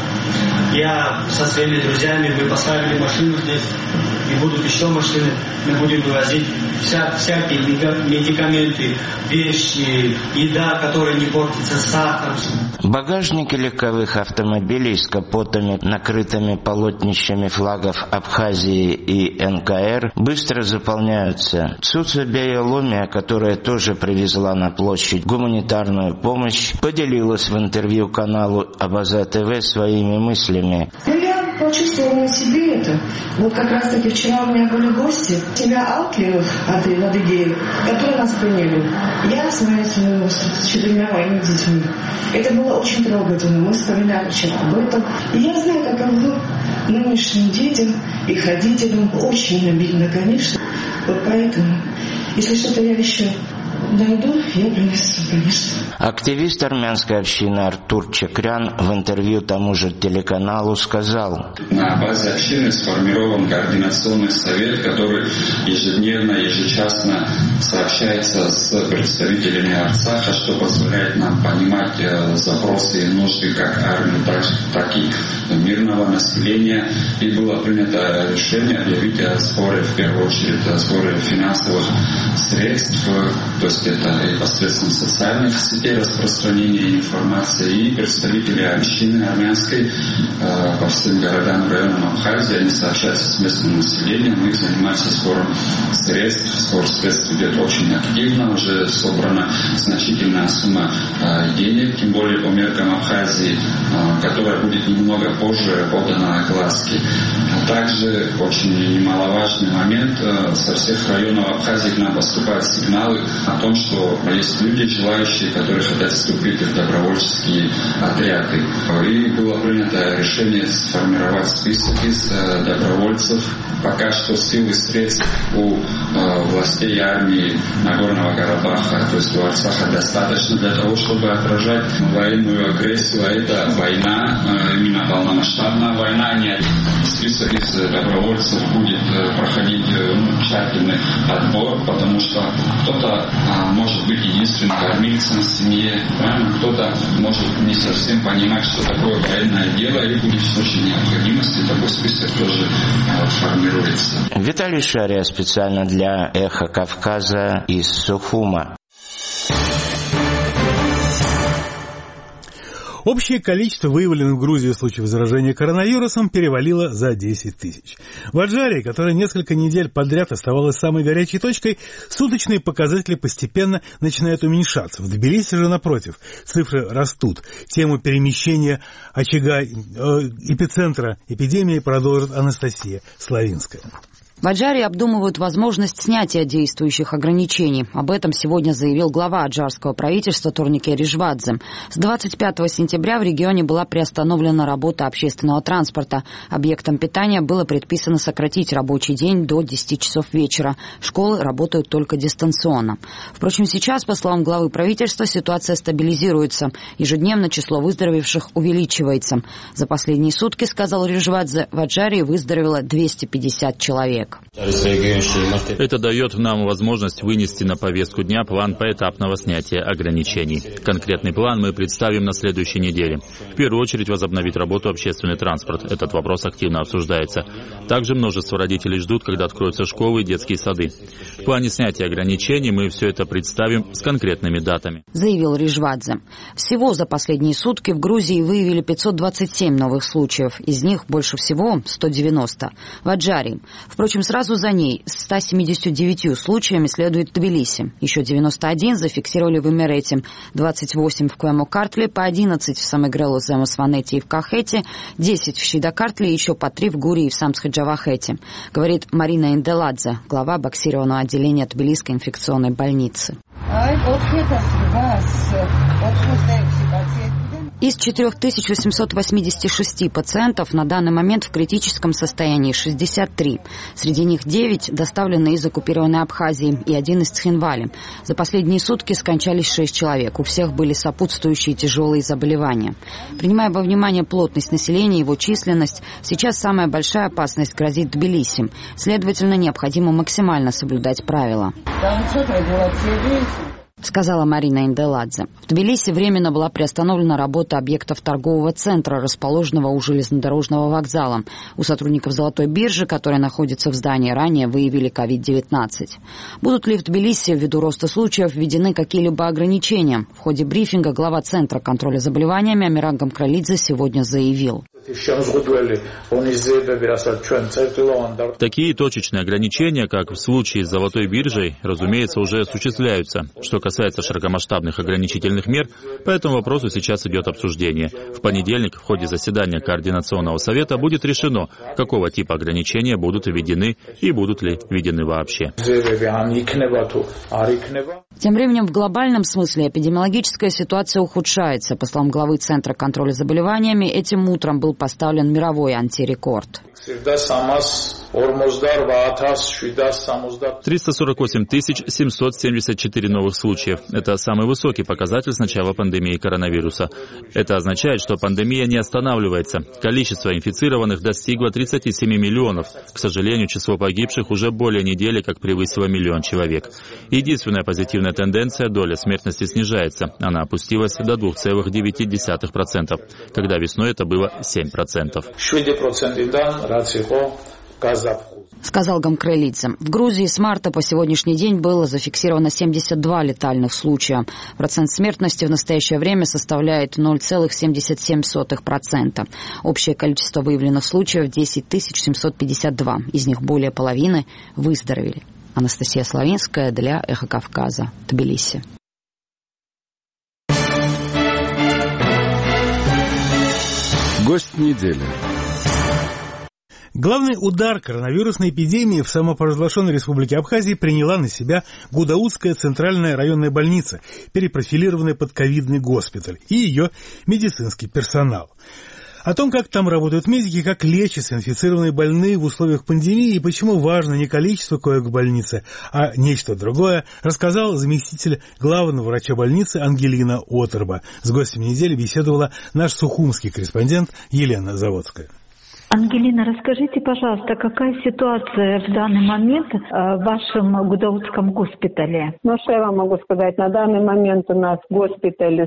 Я со своими друзьями, мы поставили машину здесь, и будут еще машины, мы будем вывозить всякие медикаменты, вещи, еда, которая не портится, сахар. Багажники легковых автомобилей с капотами, накрытыми полотнищами флагов Абхазии и НКР, быстро заполняются. Цуца Беяломия, которая тоже привезла на площадь гуманитарную помощь, поделилась в интервью каналу Абаза ТВ своими мыслями. Я почувствовала на себе это. Вот как раз таки вчера у меня были гости, семья Алтлиных от Адыгеи, которые нас приняли. Я с моими 4 моими детьми. Это было очень трогательно. Мы вспоминали вчера об этом. И я знаю, каково нынешним детям, их родителям. Очень обидно, конечно. Вот поэтому, если что-то я еще найду, я принесу, конечно. Активист армянской общины Артур Чекрян в интервью тому же телеканалу сказал: «На базе общины сформирован координационный совет, который ежедневно, ежечасно сообщается с представителями Арцаха, что позволяет нам понимать запросы и нужды как армии, так и мирного населения. И было принято решение объявить о сборе, в первую очередь, о сборе финансовых средств, то есть это и посредством социальных сетей распространения информации, и представители общины армянской по всем городам и районам Абхазии, они сообщаются с местным населением, их занимаются сбором средств. Сбор средств идет очень активно, уже собрана значительная сумма денег, тем более по меркам Абхазии, которая будет немного позже подана огласке. Также очень немаловажный момент: со всех районов Абхазии к нам поступают сигналы о том, том, что есть люди, желающие, которые хотят вступить в добровольческие отряды. И было принято решение сформировать список из добровольцев. Пока что сил и средств у властей армии Нагорного Карабаха, то есть у Арцаха, достаточно для того, чтобы отражать военную агрессию. А это война, именно полномасштабная война. Список из добровольцев будет проходить тщательный отбор, потому что кто-то может быть единственным кормильцем в семье, кто-то может не совсем понимать, что такое военное дело, и будет в случае необходимости такой список тоже формируется. Виталий Шария специально для «Эхо Кавказа» из Сухума. Общее количество выявленных в Грузии случаев заражения коронавирусом перевалило за 10 тысяч. В Аджарии, которая несколько недель подряд оставалась самой горячей точкой, суточные показатели постепенно начинают уменьшаться. В Тбилиси же, напротив, цифры растут. Тему перемещения очага эпицентра эпидемии продолжит Анастасия Славинская. В Аджаре обдумывают возможность снятия действующих ограничений. Об этом сегодня заявил глава аджарского правительства Турнике Ришвадзе. С 25 сентября в регионе была приостановлена работа общественного транспорта. Объектам питания было предписано сократить рабочий день до 10 часов вечера. Школы работают только дистанционно. Впрочем, сейчас, по словам главы правительства, ситуация стабилизируется. Ежедневно число выздоровевших увеличивается. За последние сутки, сказал Ришвадзе, в Аджарии выздоровело 250 человек. Это дает нам возможность вынести на повестку дня план поэтапного снятия ограничений. Конкретный план мы представим на следующей неделе. В первую очередь возобновить работу общественный транспорт. Этот вопрос активно обсуждается. Также множество родителей ждут, когда откроются школы и детские сады. В плане снятия ограничений мы все это представим с конкретными датами, заявил Ришвадзе. Всего за последние сутки в Грузии выявили 527 новых случаев. Из них больше всего 190 в Аджарии. Впрочем, сразу за ней с 179 случаями следует Тбилиси. Еще 91 зафиксировали в Имерете, 28 в Куэмо-Картле, по 11 в Самыгрелу, Земосванете и в Кахете, 10 в Щидакартле и еще по 3 в Гури и в Самсхаджавахете, говорит Марина Инделадзе, глава боксированного отделения Тбилисской инфекционной больницы. Из 4886 пациентов на данный момент в критическом состоянии 63. Среди них 9 доставлены из оккупированной Абхазии и 1 из Цхинвали. За последние сутки скончались 6 человек. У всех были сопутствующие тяжелые заболевания. Принимая во внимание плотность населения и его численность, сейчас самая большая опасность грозит Тбилиси. Следовательно, необходимо максимально соблюдать правила, сказала Марина Инделадзе. В Тбилиси временно была приостановлена работа объектов торгового центра, расположенного у железнодорожного вокзала. У сотрудников Золотой биржи, которая находится в здании, ранее выявили COVID-19. Будут ли в Тбилиси ввиду роста случаев введены какие-либо ограничения? В ходе брифинга глава Центра контроля заболеваниями Амиран Гамкралидзе сегодня заявил. Такие точечные ограничения, как в случае с Золотой биржей, разумеется, уже осуществляются. Что касается широкомасштабных ограничительных мер, по этому вопросу сейчас идет обсуждение. В понедельник в ходе заседания Координационного совета будет решено, какого типа ограничения будут введены и будут ли введены вообще. Тем временем в глобальном смысле эпидемиологическая ситуация ухудшается. По словам главы Центра контроля заболеваниями, этим утром был поставлен мировой антирекорд. 348 774 новых случаев. Это самый высокий показатель с начала пандемии коронавируса. Это означает, что пандемия не останавливается. Количество инфицированных достигло 37 миллионов. К сожалению, число погибших уже более недели как превысило 1 миллион человек. Единственная позитивная тенденция – доля смертности снижается. Она опустилась до 2,9%, когда весной это было 7%. Сказал Гамкралидзе. В Грузии с марта по сегодняшний день было зафиксировано 72 летальных случая. Процент смертности в настоящее время составляет 0,77%. Общее количество выявленных случаев 10 752. Из них более половины выздоровели. Анастасия Славинская для «Эхо Кавказа», Тбилиси. Гость недели. Главный удар коронавирусной эпидемии в самопровозглашенной республике Абхазии приняла на себя Гудаутская центральная районная больница, перепрофилированная под ковидный госпиталь, и ее медицинский персонал. О том, как там работают медики, как лечатся инфицированные больные в условиях пандемии и почему важно не количество коек в больнице, а нечто другое, рассказал заместитель главного врача больницы Ангелина Оторба. С гостем недели беседовала наш сухумский корреспондент Елена Заводская. Ангелина, расскажите, пожалуйста, какая ситуация в данный момент в вашем Гудаутском госпитале? Ну, что я вам могу сказать? На данный момент у нас в госпитале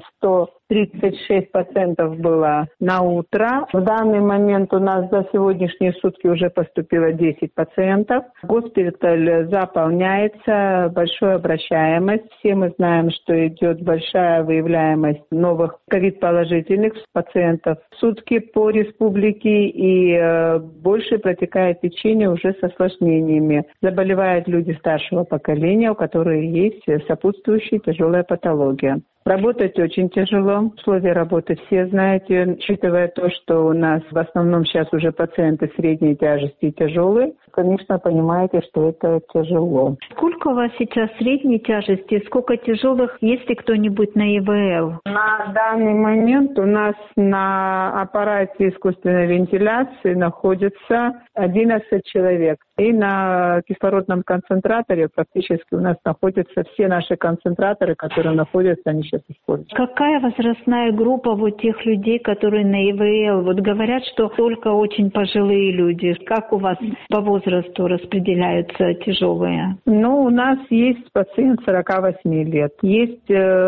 136% было на утро. В данный момент у нас за сегодняшние сутки уже поступило 10 пациентов. Госпиталь заполняется, большая обращаемость. Все мы знаем, что идет большая выявляемость новых ковид-положительных пациентов в сутки по республике, и больше протекает течение уже с осложнениями. Заболевают люди старшего поколения, у которых есть сопутствующая тяжелая патология. Работать очень тяжело. Условия работы все знаете, учитывая то, что у нас в основном сейчас уже пациенты средней тяжести и тяжелые. Конечно, понимаете, что это тяжело. Сколько у вас сейчас средней тяжести, сколько тяжелых, есть ли кто-нибудь на ИВЛ? На данный момент у нас на аппарате искусственной вентиляции находится 11 человек. И на кислородном концентраторе практически у нас находятся все наши концентраторы, которые находятся, они сейчас используются. Какая возрастная группа вот тех людей, которые на ИВЛ? Вот говорят, что только очень пожилые люди. Как у вас по возрасту распределяются тяжелые? Ну, у нас есть пациент 48 лет. Есть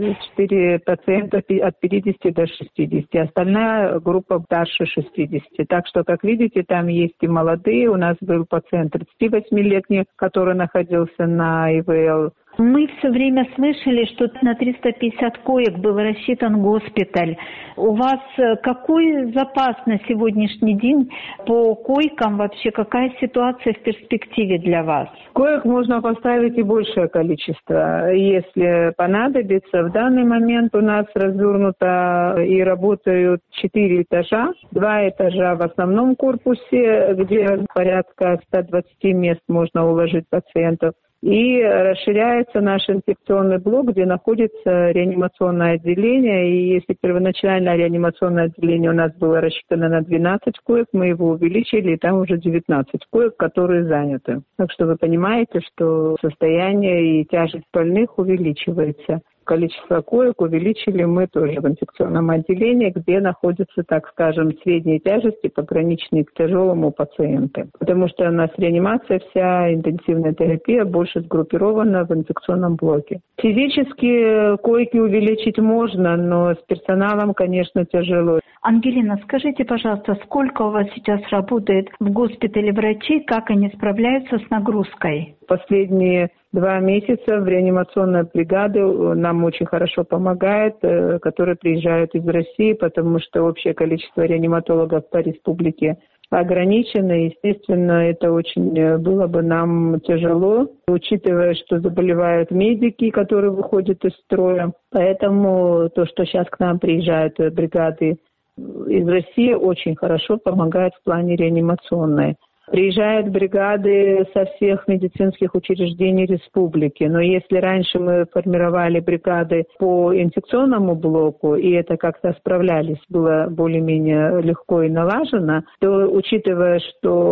4 пациента от 50 до 60. Остальная группа старше 60. Так что, как видите, там есть и молодые. У нас был пациент 38-летний, который находился на ИВЛ. Мы все время слышали, что на 350 коек был рассчитан госпиталь. У вас какой запас на сегодняшний день по койкам? Вообще какая ситуация в перспективе для вас? Коек можно поставить и большее количество, если понадобится. В данный момент у нас развернуто и работают 4 этажа. 2 этажа в основном корпусе, где порядка 120 мест можно уложить пациентов. И расширяется наш инфекционный блок, где находится реанимационное отделение. И если первоначально реанимационное отделение у нас было рассчитано на 12 коек, мы его увеличили, и там уже 19 коек, которые заняты. Так что вы понимаете, что состояние и тяжесть больных увеличивается. Количество коек увеличили мы тоже в инфекционном отделении, где находятся, так скажем, средней тяжести, пограничные к тяжелому пациенты. Потому что у нас реанимация, вся интенсивная терапия больше сгруппирована в инфекционном блоке. Физически койки увеличить можно, но с персоналом, конечно, тяжело. Ангелина, скажите, пожалуйста, сколько у вас сейчас работает в госпитале врачей, как они справляются с нагрузкой? Последние 2 месяца в реанимационной бригаде нам очень хорошо помогает, которые приезжают из России, потому что общее количество реаниматологов по республике ограничено. Естественно, это очень было бы нам тяжело, учитывая, что заболевают медики, которые выходят из строя. Поэтому то, что сейчас к нам приезжают бригады из России, очень хорошо помогает в плане реанимационной. Приезжают бригады со всех медицинских учреждений республики. Но если раньше мы формировали бригады по инфекционному блоку, и это как-то справлялись, было более-менее легко и налажено, то, учитывая,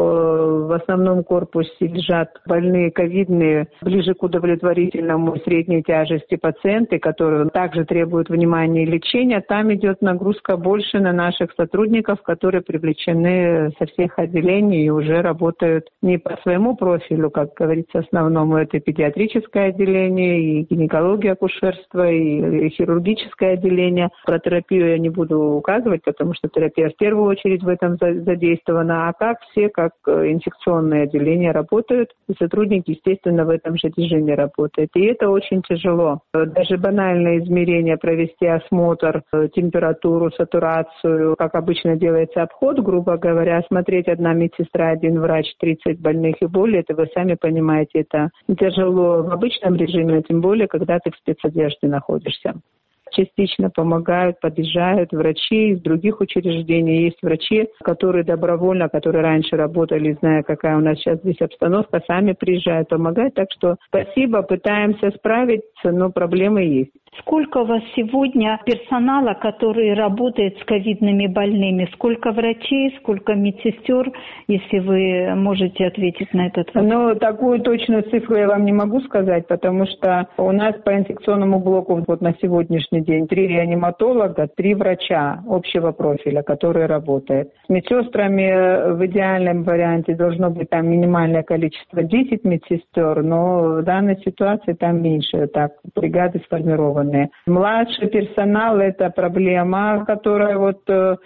что в основном корпусе лежат больные ковидные, ближе к удовлетворительному средней тяжести пациенты, которые также требуют внимания и лечения, там идет нагрузка больше на наших сотрудников, которые привлечены со всех отделений и уже работают не по своему профилю, как говорится, основному. Это педиатрическое отделение, и гинекология, акушерство, и хирургическое отделение. Про терапию я не буду указывать, потому что терапия в первую очередь в этом задействована. А как все, как инфекционные отделения работают, и сотрудники, естественно, в этом же режиме работают. И это очень тяжело. Даже банальное измерение, провести осмотр, температуру, сатурацию, как обычно делается обход, грубо говоря, смотреть одна медсестра, один врач, 30 больных и более, это вы сами понимаете, это тяжело в обычном режиме, а тем более, когда ты в спецодежде находишься. частично помогают, подъезжают врачи из других учреждений. Есть врачи, которые добровольно, которые раньше работали, зная, какая у нас сейчас здесь обстановка, сами приезжают, помогают. Так что спасибо, пытаемся справиться, но проблемы есть. Сколько у вас сегодня персонала, который работает с ковидными больными? Сколько врачей, сколько медсестер, если вы можете ответить на этот вопрос? Ну, такую точную цифру я вам не могу сказать, потому что у нас по инфекционному блоку вот на сегодняшний день 3 реаниматолога, 3 врача общего профиля, которые работают. С медсестрами в идеальном варианте должно быть там минимальное количество 10 медсестер, но в данной ситуации там меньше, так, бригады сформированы. Младший персонал – это проблема, которая вот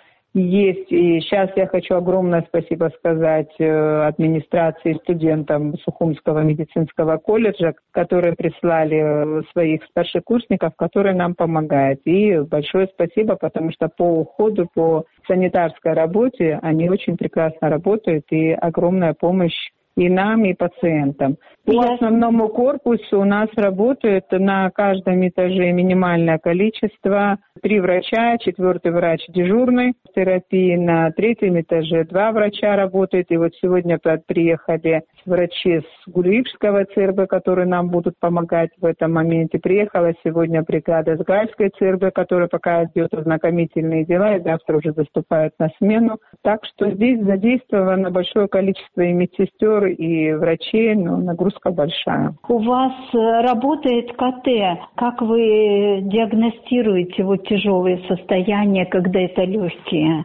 есть. И сейчас я хочу огромное спасибо сказать администрации, студентам Сухумского медицинского колледжа, которые прислали своих старшекурсников, которые нам помогают. И большое спасибо, потому что по уходу, по санитарской работе они очень прекрасно работают, и огромная помощь и нам, и пациентам. По основному корпусу у нас работает на каждом этаже минимальное количество 3 врача, 4-й врач дежурной терапии, на 3-м этаже 2 врача работают. И вот сегодня приехали врачи с Гулиевского ЦРБ, которые нам будут помогать в этом моменте. Приехала сегодня бригада с Гальской ЦРБ, которая пока идет ознакомительные дела, и завтра уже заступает на смену. Так что здесь задействовано большое количество и медсестер, и врачей, но нагрузка большая. У вас работает КТ. Как вы диагностируете вот тяжелые состояния, когда это легкие?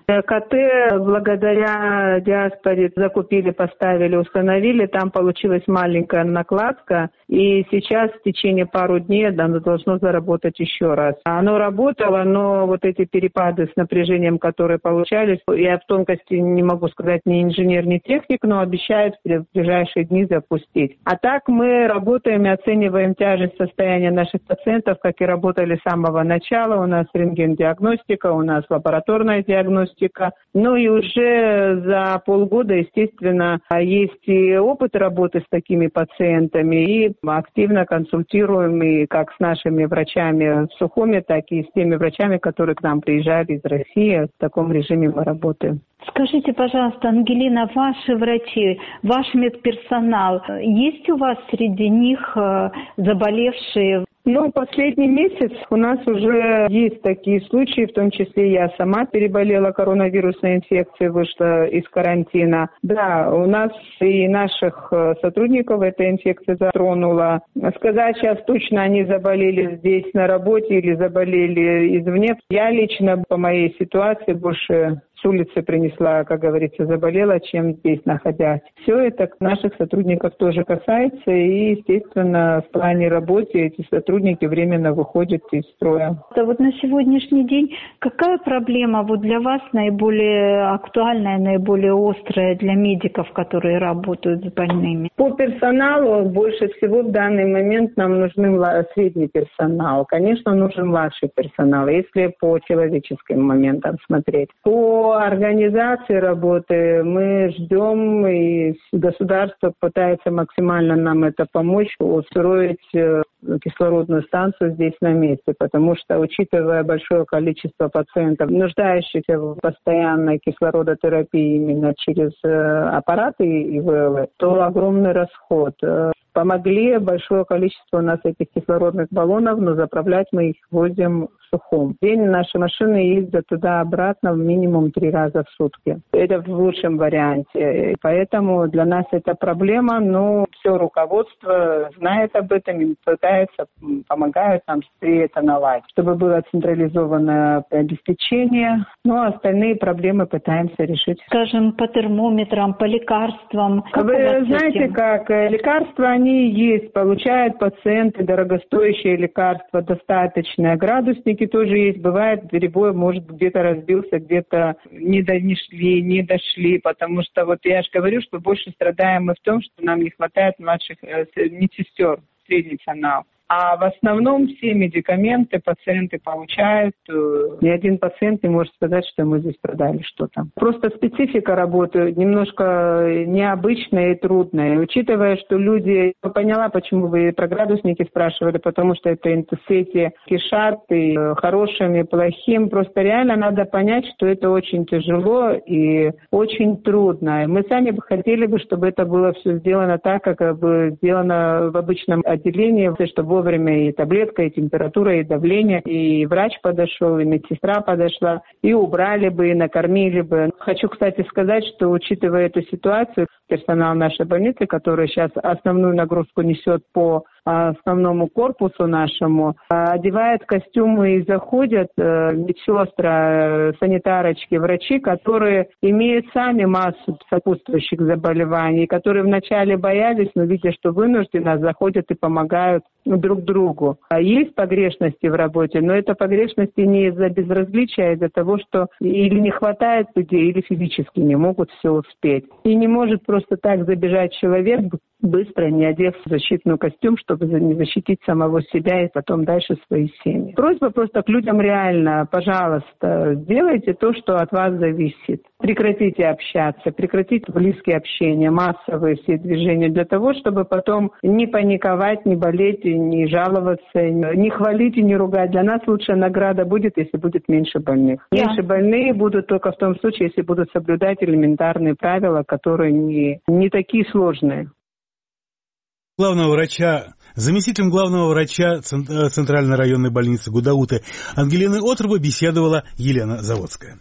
КТ благодаря диаспоре закупили, поставили, установили. Там получилась маленькая накладка, и сейчас в течение пару дней оно должно заработать еще раз. Оно работало, но вот эти перепады с напряжением, которые получались, я в тонкости не могу сказать ни инженер, ни техник, но обещают в ближайшие дни запустить. А так мы работаем и оцениваем тяжесть состояния наших пациентов, как и работали с самого начала. У нас рентген-диагностика, у нас лабораторная диагностика. Ну и уже за полгода, естественно, есть и опыт работы с такими пациентами, и активно консультируем и как с нашими врачами в Сухуме, так и с теми врачами, которые к нам приезжали из России. В таком режиме мы работаем. Скажите, пожалуйста, Ангелина, ваши врачи, ваш медперсонал, есть у вас среди них заболевшие? Ну, последний месяц у нас уже есть такие случаи, в том числе я сама переболела коронавирусной инфекцией, вышла из карантина. Да, у нас и наших сотрудников эта инфекция затронула. Сказать сейчас точно, они заболели здесь на работе или заболели извне. Я лично по моей ситуации больше с улицы принесла, как говорится, заболела, чем здесь находясь. Все это наших сотрудников тоже касается, и, естественно, в плане работы эти сотрудники временно выходят из строя. Вот на сегодняшний день какая проблема вот для вас наиболее актуальная, наиболее острая для медиков, которые работают с больными? По персоналу больше всего в данный момент нам нужен средний персонал. Конечно, нужен младший персонал, если по человеческим моментам смотреть. По организации работы мы ждем, и государство пытается максимально нам это помочь, устроить кислородную станцию здесь на месте, потому что, учитывая большое количество пациентов, нуждающихся в постоянной кислородотерапии именно через аппараты ИВЛ, то огромный расход. Помогли большое количество у нас этих кислородных баллонов, но заправлять мы их возим в Сухум. В день наши машины ездят туда-обратно минимум 3 раза в сутки. Это в лучшем варианте. Поэтому для нас это проблема, но все руководство знает об этом и пытается, помогают нам это наладить, чтобы было централизованное обеспечение. Ну, а остальные проблемы пытаемся решить. Скажем, по термометрам, по лекарствам. Вы знаете, как лекарства, они есть, получают пациенты дорогостоящие лекарства, достаточные. Градусники тоже есть. Бывает, перебой, может, где-то разбился, где-то не дошли, потому что вот я же говорю, что больше страдаем мы в том, что нам не хватает младших медсестер, средний персонал. А в основном все медикаменты пациенты получают. Ни один пациент не может сказать, что мы здесь продали что-то. Просто специфика работы немножко необычная и трудная. Учитывая, что люди... Я поняла, почему вы про градусники спрашивали, потому что это сети кишат и хорошим, и плохим. Просто реально надо понять, что это очень тяжело и очень трудно. Мы сами бы хотели, чтобы это было все сделано так, как бы сделано в обычном отделении, чтобы вовремя и таблетка, и температура, и давление, и врач подошел, и медсестра подошла, и убрали бы, и накормили бы. Хочу, кстати, сказать, что, учитывая эту ситуацию, персонал нашей больницы, который сейчас основную нагрузку несет по основному корпусу нашему, одевает костюмы и заходят медсестры, санитарочки, врачи, которые имеют сами массу сопутствующих заболеваний, которые вначале боялись, но видя, что вынуждены, заходят и помогают друг другу. Есть погрешности в работе, но это погрешности не из-за безразличия, а из-за того, что или не хватает людей, или физически не могут все успеть. И не может просто так забежать человек, быстро не одев защитный костюм, чтобы не защитить самого себя и потом дальше свои семьи. Просьба просто к людям реально, пожалуйста, сделайте то, что от вас зависит. Прекратите общаться, прекратите близкие общения, массовые все движения, для того, чтобы потом не паниковать, не болеть, не жаловаться, не хвалить и не ругать. Для нас лучшая награда будет, если будет меньше больных. Меньше больные будут только в том случае, если будут соблюдать элементарные правила, которые не такие сложные. Заместителем главного врача Центральной районной больницы Гудауты Ангелины Отровой беседовала Елена Заводская.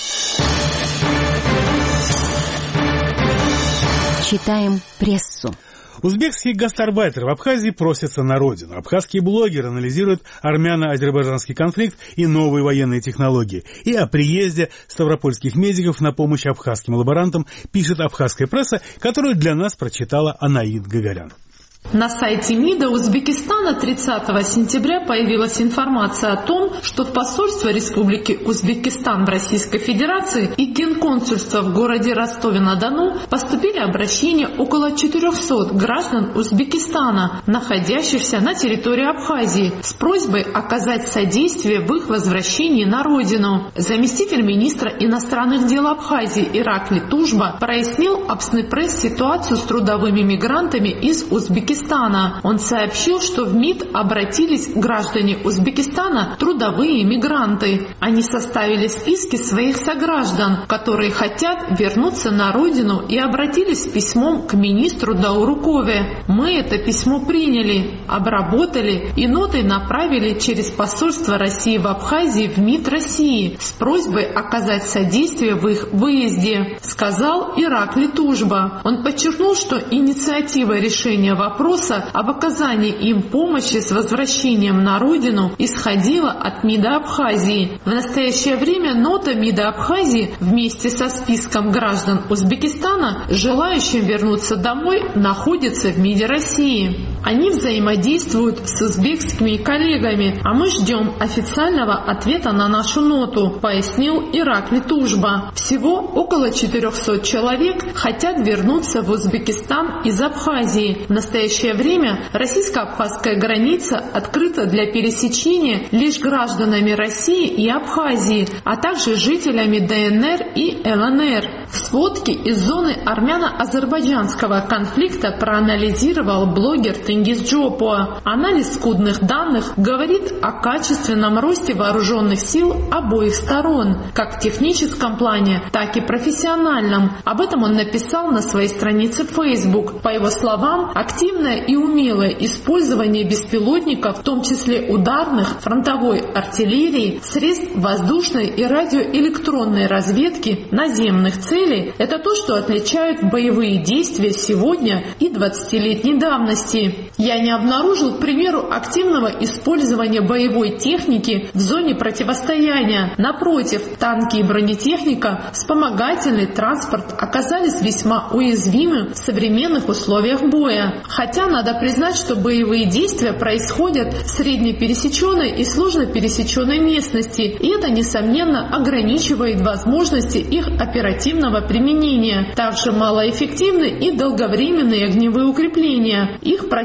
Читаем прессу. Узбекские гастарбайтеры в Абхазии просятся на родину. Абхазские блогеры анализируют армяно-азербайджанский конфликт и новые военные технологии. И о приезде ставропольских медиков на помощь абхазским лаборантам пишет абхазская пресса, которую для нас прочитала Анаид Гагарян. На сайте МИДа Узбекистана 30 сентября появилась информация о том, что в посольство Республики Узбекистан в Российской Федерации и Генконсульство в городе Ростове-на-Дону поступили обращения около 400 граждан Узбекистана, находящихся на территории Абхазии, с просьбой оказать содействие в их возвращении на родину. Заместитель министра иностранных дел Абхазии Иракли Тужба прояснил Абснепресс ситуацию с трудовыми мигрантами из Узбекистана. Он сообщил, что в МИД обратились граждане Узбекистана, трудовые мигранты. Они составили списки своих сограждан, которые хотят вернуться на родину, и обратились с письмом к министру Даурукове. Мы это письмо приняли, обработали и нотой направили через посольство России в Абхазии в МИД России с просьбой оказать содействие в их выезде, сказал Иракли Тужба. Он подчеркнул, что инициатива решения вопроса об оказании им помощи с возвращением на родину исходила от МИДа Абхазии. В настоящее время нота МИДа Абхазии вместе со списком граждан Узбекистана, желающим вернуться домой, находится в МИДе России. Они взаимодействуют с узбекскими коллегами, а мы ждем официального ответа на нашу ноту, пояснил Иракли Тужба. Всего около 400 человек хотят вернуться в Узбекистан из Абхазии. В настоящее время российско-абхазская граница открыта для пересечения лишь гражданами России и Абхазии, а также жителями ДНР и ЛНР. В сводке из зоны армяно-азербайджанского конфликта проанализировал блогер Тенгиз Джопуа. Анализ скудных данных говорит о качественном росте вооруженных сил обоих сторон, как в техническом плане, так и профессиональном. Об этом он написал на своей странице в Facebook. По его словам, активное и умелое использование беспилотников, в том числе ударных, фронтовой артиллерии, средств воздушной и радиоэлектронной разведки, наземных целей – это то, что отличает боевые действия сегодня и 20-летней давности. Я не обнаружил, к примеру, активного использования боевой техники в зоне противостояния. Напротив, танки и бронетехника, вспомогательный транспорт оказались весьма уязвимы в современных условиях боя. Хотя надо признать, что боевые действия происходят в среднепересеченной и сложно пересеченной местности, и это, несомненно, ограничивает возможности их оперативного применения. Также малоэффективны и долговременные огневые укрепления. Их противник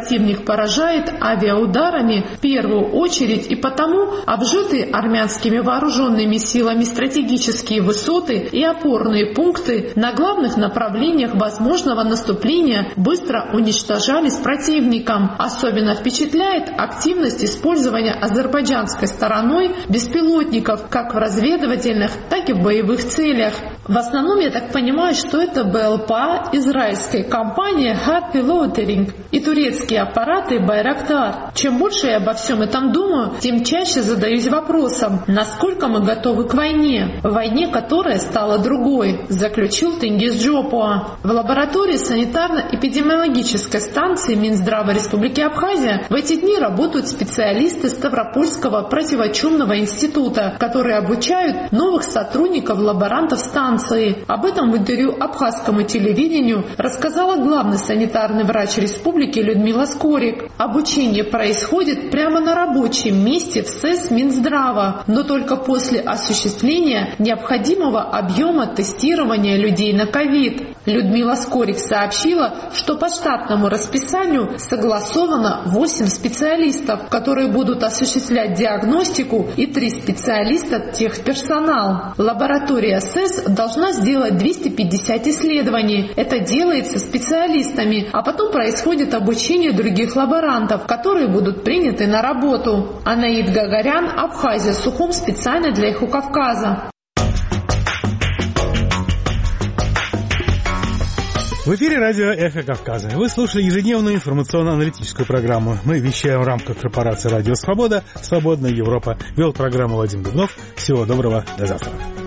противник поражает авиаударами в первую очередь и потому обжитые армянскими вооруженными силами стратегические высоты и опорные пункты на главных направлениях возможного наступления быстро уничтожались противником. Особенно впечатляет активность использования азербайджанской стороной беспилотников как в разведывательных, так и в боевых целях. В основном, я так понимаю, что это БЛПА израильской компании Hard Piloting и турецкие аппараты Байрактар. Чем больше я обо всем этом думаю, тем чаще задаюсь вопросом, насколько мы готовы к войне. Войне, которая стала другой, заключил Тенгиз Джопуа. В лаборатории санитарно-эпидемиологической станции Минздрава Республики Абхазия в эти дни работают специалисты Ставропольского противочумного института, которые обучают новых сотрудников-лаборантов станции. Об этом в интервью абхазскому телевидению рассказала главный санитарный врач республики Людмила Скорик. Обучение происходит прямо на рабочем месте в СЭС Минздрава, но только после осуществления необходимого объема тестирования людей на ковид. Людмила Скорик сообщила, что по штатному расписанию согласовано 8 специалистов, которые будут осуществлять диагностику, и 3 специалиста техперсонал. Лаборатория СЭС должна сделать 250 исследований. Это делается специалистами, а потом происходит обучение других лаборантов, которые будут приняты на работу. Анаид Гагарян, Абхазия, Сухум, специально для Эхо Кавказа. В эфире радио «Эхо Кавказа». Вы слушали ежедневную информационно-аналитическую программу. Мы вещаем в рамках корпорации «Радио Свобода». «Свободная Европа». Вел программу Вадим Дубнов. Всего доброго. До завтра.